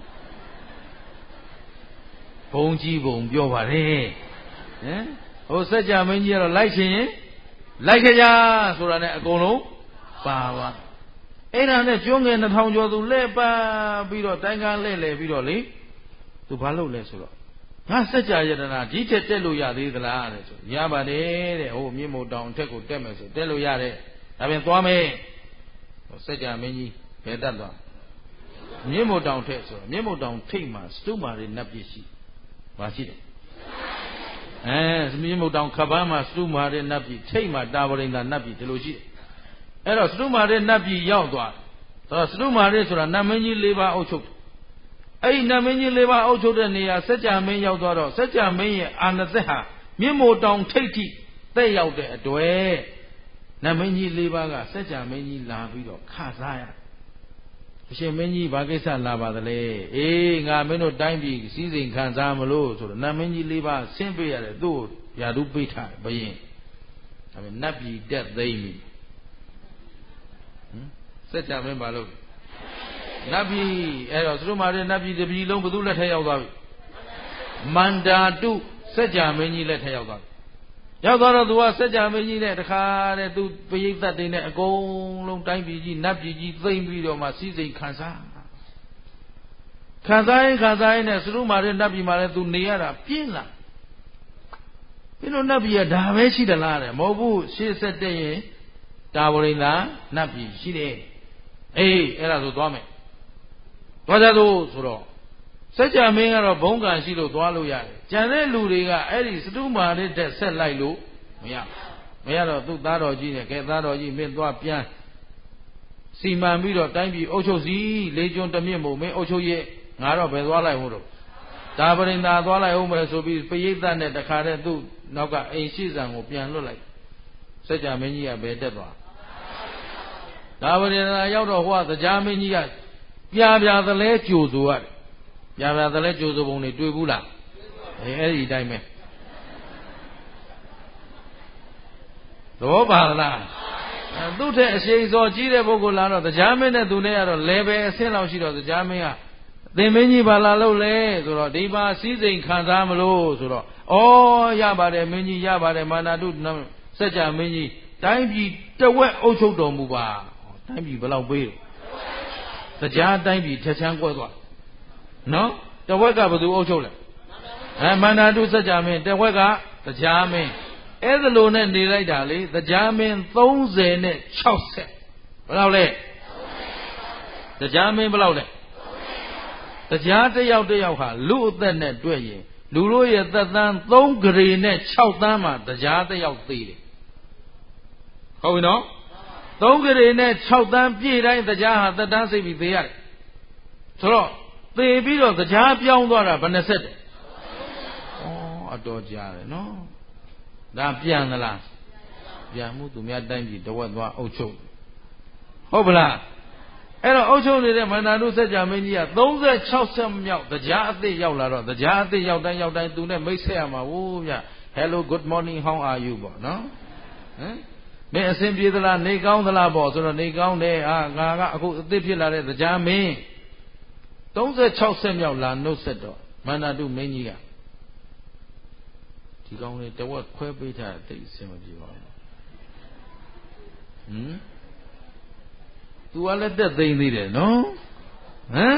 ဘုံကြီးဘုံပြောပါတယ်ဟမ်ဟိုစัจ जा မင်းကြီးကတော့လိုက်ရှင်ရင်လိုက်ခကြဆိုတာနဲ့အကုန်လုံးပါသွားအဲ့ဒါနဲ့ကျွန်းငယ်နှစ်ထောင်ကျော်သူလှည့်ပပြီးတော့တိုင်းကားလှည့်လှည့်ပြီးတော့လေသူဘာလုပ်လဲဆိုတော့ငါစัจ जा ယတနာဒီထက်တက်လို့ရသေးသလားတဲ့ဆိုရပါတယ်တဲ့ဟိုမြင့်မို့တောင်အထက်ကိုတက်မယ်ဆိုတက်လို့ရတယ်ဒါပြန်သွားမယ်ဟိုစัจ जा မင်းကြီးဘယ်တက်သွားမြင့်မို့တောင်ထက်ဆိုမြင့်မို့တောင်ထိတ်မှာစတုမာရိနတ်ပြည့်ရှိဘာရှိတယ်အဲမြင့်မို့တောင်ခပန်းမှာစတုမာရိနတ်ပြည့်ထိတ်မှာတာဝရိန္ဒနတ်ပြည့်ဒီလိုရှိအဲ့တော့စတုမာရိနတ်ပြည့်ရောက်သွားတော့စတုမာရိဆိုတာနတ်မင်းကြီး၄ပါးအုပ်ချုပ်အဲ့ဒီနတ်မင်းကြီး၄ပါးအုပ်ချုပ်တဲ့နေရာစัจ जा မင်းရောက်သွားတော့စัจ जा မင်းရဲ့အာဏာသက်ဟာမြင့်မို့တောင်ထိတ်ထိသက်ရောက်တဲ့အတွက်နတ်မင်းကြီး၄ပါးကစัจ जा မင်းကြီးလာပြီးတော့ခစားရအရှင်မင်းကြီးဘာကိစ္စလာပါသလဲအေးငါမင်းတို့တိုင်းပြည်စည်းစိမ်ခံစားမလို့ဆိုတော့နတ်မင်းကြီး၄ပါးဆင်းပေးရတယ်သူ့ယာတုပိဋ္ဌဘယင်ဒါပေမဲ့နတ်ပြည်တက်သိမ့်ပြီဟမ်စัจ जा မင်းဘာလို့နတ်ပြည်အဲ့တော့သူတို့မှာတဲ့နတ်ပြည်တပြည်လုံးဘသူလက်ထက်ရောက်သွားပြီမန္တာတုစัจ जा မင်းကြီးလက်ထက်ရောက်သွားပြီရောက်သွားတော့သူကစัจ जा မင်းကြီးနဲ့တခါတဲ့သူပရိသတ်တွေနဲ့အကုန်လုံးတိုင်းပြည်ကြီးနတ်ပြည်ကြီးသိမ့်ပြီးတော့မှစီးစိမ်ခံစားခံစားရင်ခံစားရင်နဲ့စရုမာတဲ့နတ်ပြည်မှာလည်းသူနေရတာပြင်းလာပြင်းလို့နတ်ပြည်ကဒါပဲရှိသလားတဲ့မဟုတ်ဘူးရှေ့ဆက်တဲ့ရင်တာဝရိန္ဒာနတ်ပြည်ရှိတယ်အေးအဲ့ဒါဆိုသွားမယ်သွားကြသို့ဆိုတော့စัจ जा မင်းကတော့ဘုံကံရှိလို့သွားလို့ရတယ်ကြံတဲ့လူတွေကအဲ့ဒီစတုမာရတဲ့ဆက်လိုက်လို့မရမရတော့သူ့သားတော်ကြီးနဲ့ကဲသားတော်ကြီးမင်းသွားပြန်စီမံပြီးတော့တိုင်းပြည်အုပ်ချုပ်စီလေးကျွန်းတစ်မြင့်မို့မင်းအုပ်ချုပ်ရဲ့ငါတော့ဘယ်သွားလိုက်ဟုတ်တော့ဒါပရိန္ဒာသွားလိုက်အောင်မယ်ဆိုပြီးပရိသတ်နဲ့တခါတည်းသူ့နောက်ကအိမ်ရှိစံကိုပြန်လွတ်လိုက်စัจ जा မင်းကြီးကဘယ်တက်သွားဒါပရိန္ဒာရောက်တော့ဟိုကတရားမင်းကြီးကပြာပြာသလဲကြိုဆိုရတယ်ပြာပြာသလဲကြိုဆိုပုံတွေတွေ့ဘူးလားအဲအဲ့ဒီအတိုင်းပဲသဘောပါလားသူ့ထက်အရှိန်စော်ကြီးတဲ့ပုဂ္ဂိုလ်လာတော့တရားမင်းနဲ့သူနဲ့ကတော့ level အဆင့်လောက်ရှိတော့တရားမင်းကသင်မင်းကြီးဘာလာလို့လဲဆိုတော့ဒီပါစည်းစိမ်ခံစားမလို့ဆိုတော့ဩရပါတယ်မင်းကြီးရပါတယ်မာနာတုစัจ जा မင်းကြီးတိုင်းပြည်တဝက်အုပ်ချုပ်တော်မူပါတိုင်းပြည်ဘယ်လောက်ပေးတယ်တရားတိုင်းပြည်ထက်ချမ်းကွဲသွားနော်တဝက်ကဘယ်သူအုပ်ချုပ်လဲအဲမာနာတုစัจ जा မင်းတဝက်ကတရားမင်းအဲ့ဒါလိုနဲ့နေလိုက်တာလေတရားမင်းသုံးဆယ်နဲ့ခြောက်ဆယ်ဘယ်လောက်လဲတရားမင်းဘယ်လောက်လဲတရားတစ်ယောက်တစ်ယောက်ဟာလူအသက်နဲ့တွေ့ရင်လူတို့ရဲ့သက်တမ်းသုံးဂရေနဲ့ခြောက်သန်းမှာတရားတစ်ယောက်သေးတယ်ဟုတ်ပြီနော်သုံးဂရေနဲ့ခြောက်သန်းပြည့်တိုင်းတရားဟာသက်တမ်းစိတ်ပြီးသေးရတယ်ဆိုတော့သေပြီးတော့တရားပြောင်းသွားတာဘယ်နှစ်ဆက်တယ်ဩအတော်ကြာတယ်နော်ဒါပြန်သလားပြန်မှုသူများတိုင်းပြည်တဝက်သွားအုပ်ချုပ်ဟုတ်ပလားအဲ့တော့အုပ်ချုပ်နေတဲ့မန္တာနုစัจ जा မင်းကြီးကသုံးဆယ်ခြောက်ဆက်မြောက်တရားအသစ်ရောက်လာတော့တရားအသစ်ရောက်တိုင်းရောက်တိုင်းသူနဲ့မိတ်ဆက်ရမှာဝိုးဗျ Hello good morning how are you ပေါ့နော်ဟမ်မင်းအစဉ်ပြေသလားနေကောင်းသလားပေါ့ဆိုတော့နေကောင်းတယ်ဟာငါကအခုအသစ်ဖြစ်လာတဲ့တရားမင်းသုံးဆယ်ခြောက်ဆက်မြောက်လာနှုတ်ဆက်တော့မန္တာနုမင်းကြီးကဒီကောင်းလေးတဝက်ခွဲပေးထားတဲ့တိတ်အစင်မပြေပါဘူးဟမ်သူကလည်းတက်သိမ့်သေးတယ်နော်ဟမ်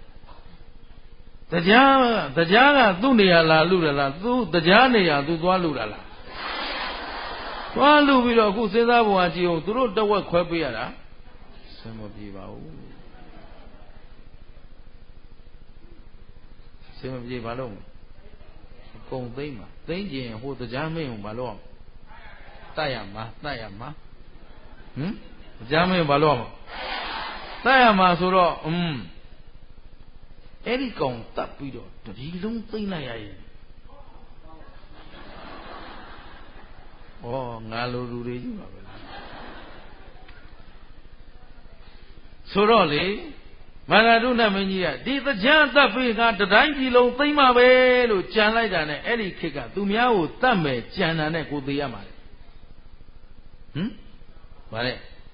တရားတရားကသူ့နေရာလာလူတယ်လားသူတရားနေရာသူသွားလူတာလားသွားလူပြီးတော့အခုစဉ်းစားပုံကကြည့်အောင်သူတို့တဝက်ခွဲပေးရတာစင်မပြေပါဘူးစင်မပြေပါလို့ကုံသိမ့်မှာသိမ့်ကျင်ဟိုတရားမင်းကိုမလို့အောင်တတ်ရမှာတတ်ရမှာဟမ်တရားမင်းဘာလို့အောင်တတ်ရမှာဆိုတော့อืมအဲ့ဒီကောင်တတ်ပြီးတော့တတိလုံးသိမ့်လိုက်ရရင်ဩငါလိုလူတွေကြီးပါပဲဆိုတော့လေမန္တတုနတ်မင်းကြီးကဒီတရားတတ်ပြီးကတတိုင်းပြည်လုံးသိမ့်မှာပဲလို့ကြံလိုက်တာနဲ့အဲ့ဒီခေတ်ကသူများကိုတတ်မယ်ကြံတာနဲ့ကိုသေးရမှာလေဟမ်ဗါလဲ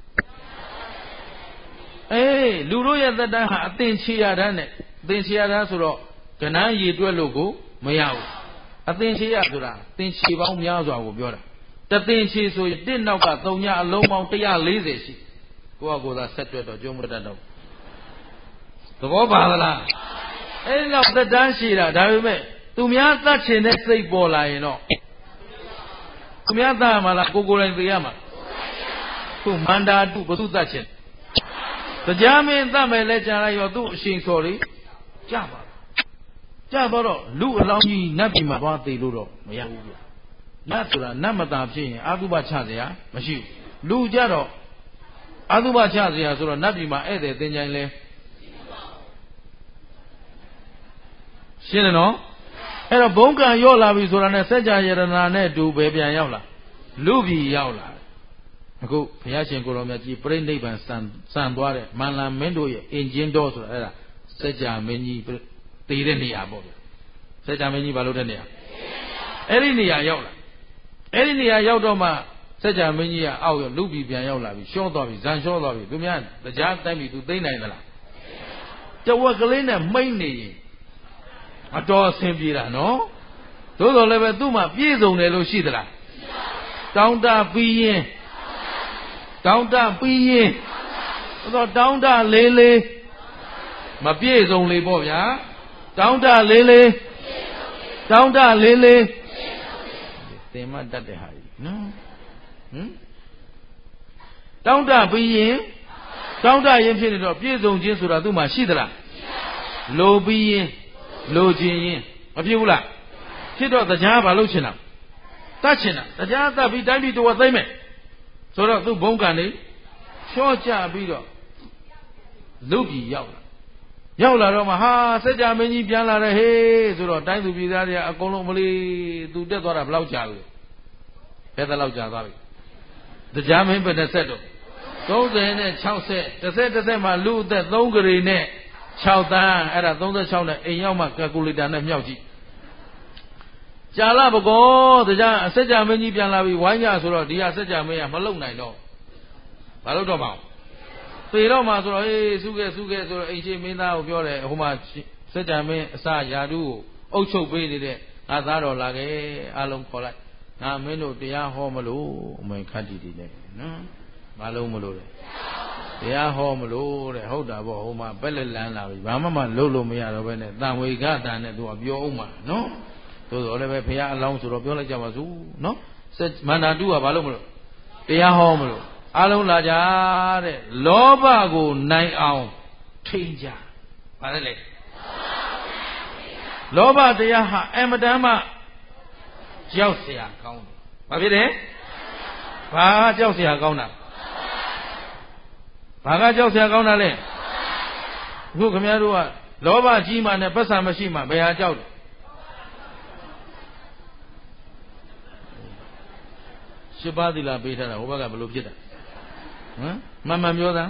အေးလူတို့ရဲ့သက်တမ်းဟာအသင်ချေရတာနဲ့အသင်ချေရတာဆိုတော့ကဏ္ဍရည်တွက်လို့ကိုမရဘူးအသင်ချေရဆိုတာသင်ချေပေါင်းများစွာကိုပြောတာတသင်ချေဆိုရင်တစ်နောက်ကသုံးညအလုံးပေါင်းတစ်ရာလေးဆယ်ရှိကိုကကိုသာဆက်တွက်တော့ကျုံးမတတ်တော့သဘောပါလားအဲ့ဒီတော့သက်တမ်းရှိတာဒါပေမဲ့သူများသတ်ချင်တဲ့စိတ်ပေါ်လာရင်တော့သူများသတ်မှာလားကိုကိုယ်တိုင်သိရမှာသူမန္တာတုဘုသူသတ်ချင်တရားမင်းသတ်မယ်လဲကြံလိုက်ရောသူ့အရှင်စော်လေးကြပါကြတော့လူအလောင်းကြီးနတ်ပြည်မှာသွားသေးလို့တော့မရဘူးဗျနတ်ဆိုတာနတ်မသာဖြစ်ရင်အာသုဘချเสียမရှိဘူးလူကြတော့အာသုဘချเสียဆိုတော့နတ်ပြည်မှာဧည့်သည်သင်္ချိုင်းလဲရှင်းတယ်နော်အဲ့တော့ဘုံကံရော့လာပြီဆိုတာနဲ့စัจ जा ယရနာနဲ့တူပဲပြန်ရောက်လာလူပြည်ရောက်လာအခုဘုရားရှင်ကိုယ်တော်မြတ်ကြီးပြိဋိဘံစံစံသွားတဲ့မန္လမင်းတို့ရဲ့အင်ဂျင်တော်ဆိုတာအဲ့ဒါစัจ जा မင်းကြီးတည်တဲ့နေရာပေါ့ဗျစัจ जा မင်းကြီးဘာလို့တဲ့နေရာအဲ့ဒီနေရာရောက်လာအဲ့ဒီနေရာရောက်တော့မှစัจ जा မင်းကြီးကအောက်ရလူပြည်ပြန်ရောက်လာပြီရှော့သွားပြီဇန်ရှော့သွားပြီသူများတရားတိုင်းပြီသူသိမ့်နိုင်သလားတဝက်ကလေးနဲ့မိမ့်နေရင်အတော်အဆင်ပြေတာနော်သို့တော်လည်းပဲသူ့မှာပြည့်စုံတယ်လို့ရှိသလားတောင်းတပြီးရင်တောင်းတပြီးရင်တော့တောင်းတလေးလေးမပြည့်စုံလေပေါ့ဗျာတောင်းတလေးလေးတောင်းတလေးလေးသင်မတတ်တဲ့ဟာကြီးနော်ဟမ်တောင်းတပြီးရင်တောင်းတရင်ဖြစ်နေတော့ပြည့်စုံခြင်းဆိုတာသူ့မှာရှိသလားလိုပြီးရင်လိုချင်ရင်မဖြစ်ဘူးလားဖြစ်တော့တရားဘာလို့ချင်တာတတ်ချင်တာတရားတတ်ပြီးတိုင်းပြည်တော်သိမ့်မယ်ဆိုတော့သူ့ဘုံကံလေးချော့ကြပြီးတော့လူပြည်ရောက်လာရောက်လာတော့မှဟာစัจ जा မင်းကြီးပြန်လာတယ်ဟေးဆိုတော့တိုင်းသူပြည်သားတွေကအကုန်လုံးမလေးသူတက်သွားတာဘယ်လောက်ကြာလဲဘယ်တလောက်ကြာသွားပြီတရားမင်းဘယ်နဲ့ဆက်တော့သုံး၀နဲ့၆၀တစ်ဆက်တစ်ဆက်မှာလူအသက်သုံးကလေးနဲ့၆တန်းအဲ့ဒါသုံး၆နဲ့အိမ်ရောက်မှကယ်ကူလေတာနဲ့မြောက်ကြည့်ကြာလာပကောတရားစัจ जा မင်းကြီးပြန်လာပြီဝိုင်းကြဆိုတော့ဒီကစัจ जा မင်းကမလုံနိုင်တော့မလုပ်တော့ပါဘူးသေတော့မှဆိုတော့ဟေးစုခဲ့စုခဲ့ဆိုတော့အိမ်ရှိမင်းသားကိုပြောတယ်ဟိုမှာစัจ जा မင်းအစာယာတုကိုအုပ်ချုပ်ပေးနေတဲ့ငါသားတော်လာခဲ့အလုံးခေါ်လိုက်ငါမင်းတို့တရားဟောမလို့အမေခတ်တီတီနဲ့နော်မလုံးမလို့လေတရားဟောမလို့တဲ့ဟုတ်တာပေါ့ဟိုမှာပက်လက်လန်းလာပြီဘာမှမလုပ်လို့မရတော့ဘဲနဲ့တန်ဝေကတန်နဲ့သူကပြောအောင်မှာနော်သို့တော်လည်းပဲဘုရားအလောင်းဆိုတော့ပြောလိုက်ကြပါစို့နော်မန္တာတုကဘာလို့မလို့တရားဟောမလို့အလုံးလာကြတဲ့လောဘကိုနိုင်အောင်ထိန်ကြဘာလဲလေလောဘတရားဟာအမတန်မှကြောက်เสียကောင်းတယ်ဘာဖြစ်တယ်ဘာကြောက်เสียကောင်းတာဘာကကြောက်เสียကောင်းတာလဲအခုခင်ဗျားတို့ကလောဘကြီးမှနဲ့ပတ်စံမရှိမှဘယ်ဟာကြောက်လဲရှင်းပါသီလားပေးထားတာဟိုဘက်ကဘယ်လိုဖြစ်တာဟမ်မှန်မှန်ပြောတာ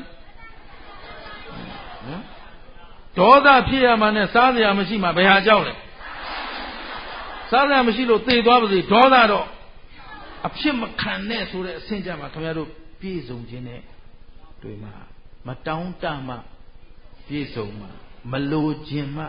ဟမ်ဒေါသဖြစ်ရမှနဲ့စားစရာမရှိမှဘယ်ဟာကြောက်လဲစားစရာမရှိလို့သေသွားပါစေဒေါသတော့အဖြစ်မခံနဲ့ဆိုတဲ့အဆင့်ကြမှာခင်ဗျားတို့ပြည့်စုံခြင်းနဲ့တွေ့မှာမတောင်းတမှပြည့်စုံမှာမလိုခြင်းမှ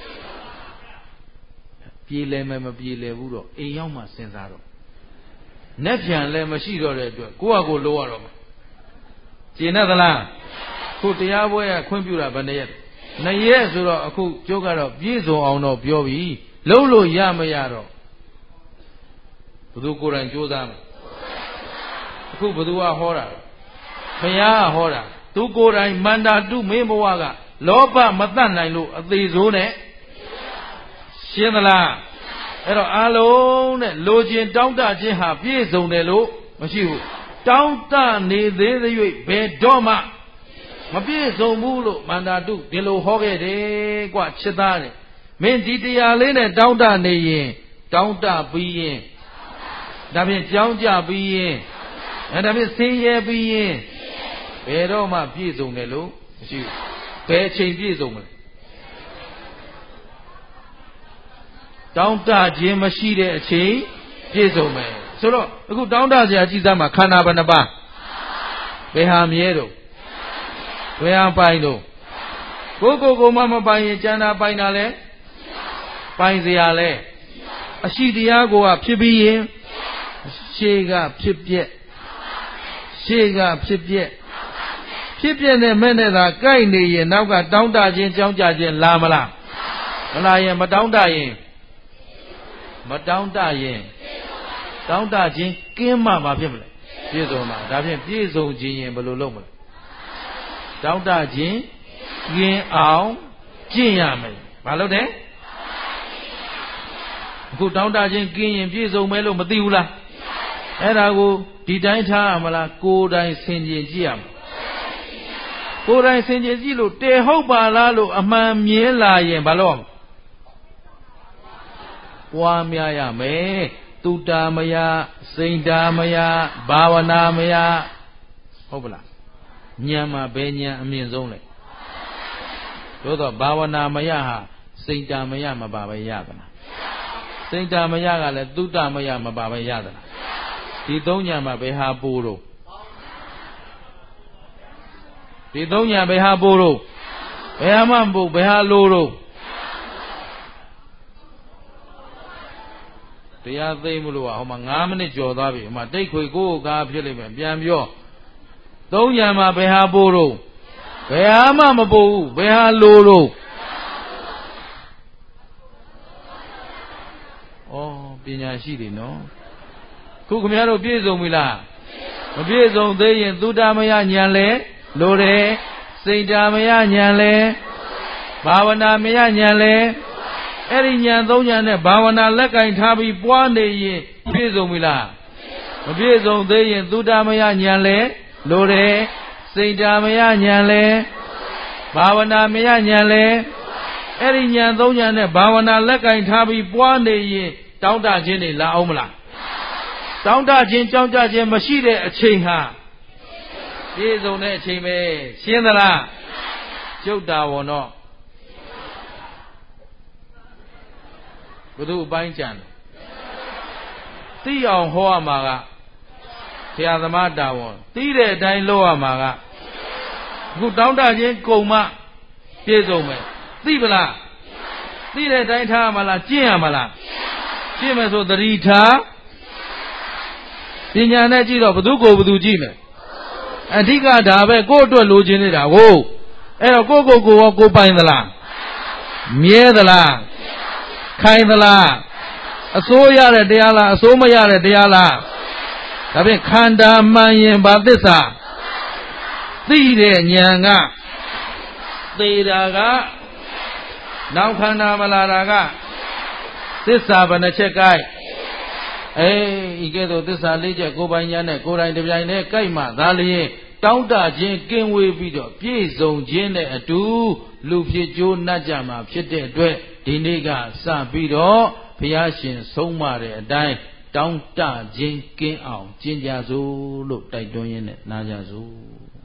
ပြေလဲမယ်မပြေလဲဘူးတော့အိမ်ရောက်မှစဉ်းစားတော့နဲ့ပြန်လဲမရှိတော့တဲ့အတွက်ကိုယ့်ဟာကိုယ်လိုရတော့မှာကျင်သလားခုတရားပွဲကခွင့်ပြုတာဗနှစ်ရက်နှစ်ရက်ဆိုတော့အခုကျုပ်ကတော့ပြည့်စုံအောင်တော့ပြောပြီလုံးလို့ရမရတော့ဘယ်သူကိုယ်တိုင်ကြိုးစားမှာအခုဘယ်သူကဟောတာဘုရားကဟောတာသူကိုယ်တိုင်မန္တာတုမင်းဘဝကလောဘမတတ်နိုင်လို့အသေးဆိုးနဲ့ရှင်းသလားအဲ့တော့အလုံးနဲ့လိုချင်တောင်းတခြင်းဟာပြည့်စုံတယ်လို့မရှိဘူးတောင်းတနေသေးသေး၍ဘယ်တော့မှမပြည့်စုံဘူးလို့မန္တာတုဒီလိုဟောခဲ့တယ်ကွချစ်သားတယ်မင်းဒီတရားလေးနဲ့တောင်းတနေရင်တောင်းတပြီးရင်ဒါဖြင့်ကြောင်းကြပြီးရင်အဲဒါဖြင့်ဆင်းရဲပြီးရင်ဘယ်တော့မှပြည့်စုံတယ်လို့မရှိဘူးဘယ်ချိန်ပြည့်စုံမလဲတောင်းတခြင်းမရှိတဲ့အချိန်ပြည့်စုံမယ်ဆိုတော့အခုတောင်းတစရာကြည်သားမှာခန္ဓာဘယ်နှပါးဘယ်ဟာမြဲတော့ဘယ်ဟာပိုင်တော့ကိုယ်ကိုယ်ကိုမှမပိုင်ရင်ကျန်တာပိုင်တာလဲပိုင်စရာလဲအရှိတရားကိုကဖြစ်ပြီးရင်ရှေ့ကဖြစ်ပြက်ရှေ့ကဖြစ်ပြက်ဖြစ်ပြက်နဲ့မဲ့နဲ့သာကြိုက်နေရင်နောက်ကတောင်းတခြင်းကြောင်းကြခြင်းလာမလားမလာရင်မတောင်းတရင်မတောင်းတရင်တောင်းတခြင်းကင်းမှမှာဖြစ်မလဲပြည့်စုံမှာဒါဖြင့်ပြည့်စုံခြင်းရင်ဘယ်လိုလုပ်မလဲတောင်းတခြင်းကင်းအောင်ကျင့်ရမယ်ဘာလို့လဲအခုတောင်းတခြင်းကင်းရင်ပြည့်စုံမယ်လို့မသိဘူးလားအဲ့ဒါကိုဒီတိုင်းထားရမလားကိုယ်တိုင်ဆင်ခြင်ကြည့်ရမယ်ကိုယ်တိုင်ဆင်ခြင်ကြည့်လို့တေဟုတ်ပါလားလို့အမှန်မြင်လာရင်ဘာလို့ပွားများရမယ်တုတ္တမယစိန်တာမယဘာဝနာမယဟုတ်ပလားဉာဏ်မှာဘယ်ဉာဏ်အမြင့်ဆုံးလဲတို့တော့ဘာဝနာမယဟာစိန်တာမယမပါပဲရသလားစိန်တာမယကလည်းတုတ္တမယမပါပဲရသလားဒီသုံးဉာဏ်မှာဘယ်ဟာပို့တော့ဒီသုံးဉာဏ်ဘယ်ဟာပို့တော့ဘယ်ဟာမှမပို့ဘယ်ဟာလိုတော့ဟတရားသိမလို့ဟောမှာငါးမိနစ်ကျော်သွားပြီဟိုမှာတိတ်ခွေကိုယ်ကားဖြစ်လိမ့်မယ်ပြန်ပြောသုံးညာမှာဘယ်ဟာပို့တော့ဘယ်ဟာမှမပို့ဘူးဘယ်ဟာလိုတော့ဩပညာရှိတယ်နော်ခုခင်ဗျားတို့ပြည့်စုံပြီလားမပြည့်စုံသေးရင်သုတမယဉာဏ်လဲလိုတယ်စိတ်ဓာမယဉာဏ်လဲဘာဝနာမယဉာဏ်လဲအဲ့ဒီဉာဏ်သုံးဉာဏ်နဲ့ဘာဝနာလက်ကင်ထားပြီးပွားနေရင်ပြည့်စုံပြီလားမပြည့်စုံသေးရင်သုတမယဉာဏ်လဲလိုတယ်စိတ်ဓာမယဉာဏ်လဲဘာဝနာမယဉာဏ်လဲအဲ့ဒီဉာဏ်သုံးဉာဏ်နဲ့ဘာဝနာလက်ကင်ထားပြီးပွားနေရင်တောင်းတခြင်းတွေလာအောင်မလားတောင်းတခြင်းကြောင်းကြခြင်းမရှိတဲ့အချိန်ဟာပြည့်စုံတဲ့အချိန်ပဲရှင်းသလားကျုပ်တာဝန်တော့ဘုသူအပိုင်းကြံသိအောင်ဟောရမှာကဆရာသမားတာဝန်သိတဲ့အတိုင်းလုပ်ရမှာကအခုတောင်းတခြင်းကုံမှပြည့်စုံမယ်သိပလားသိတဲ့အတိုင်းထားရမှာလားကျင့်ရမှာလားကျင့်မယ်ဆိုသတိထားပညာနဲ့ကြည့်တော့ဘသူကိုဘသူကြည့်မယ်အဓိကဒါပဲကိုယ့်အတွက်လိုချင်နေတာကိုအဲ့တော့ကိုယ့်ကိုယ်ကိုရောကိုပိုင်သလားမြဲသလားခိုင်သလားအစိုးရတဲ့တရားလားအစိုးမရတဲ့တရားလားဒါဖြင့်ခန္ဓာမှန်ရင်ဘာသစ္စာသိတဲ့ဉာဏ်ကသေတာကနောက်ခန္ဓာမလာတာကသစ္စာဘယ်နှချက်ကြိုက်အေးဤကဲ့သို့သစ္စာလေးချက်ကိုယ်ပိုင်ဉာဏ်နဲ့ကိုယ်တိုင်တပြိုင်တည်းကြိုက်မှသာလျှင်တောင်းတခြင်းကင်းဝေးပြီးတော့ပြည့်စုံခြင်းနဲ့အတူလူဖြစ်ကြိုးနှက်ကြမှာဖြစ်တဲ့အတွက်ဒီနေ့ကစပြီးတော့ဘုရားရှင်ဆုံးမတဲ့အတိုင်းတောင်းတခြင်းကင်းအောင်ကျင့်ကြစို့လို့တိုက်တွန်းရင်းနဲ့နားကြစို့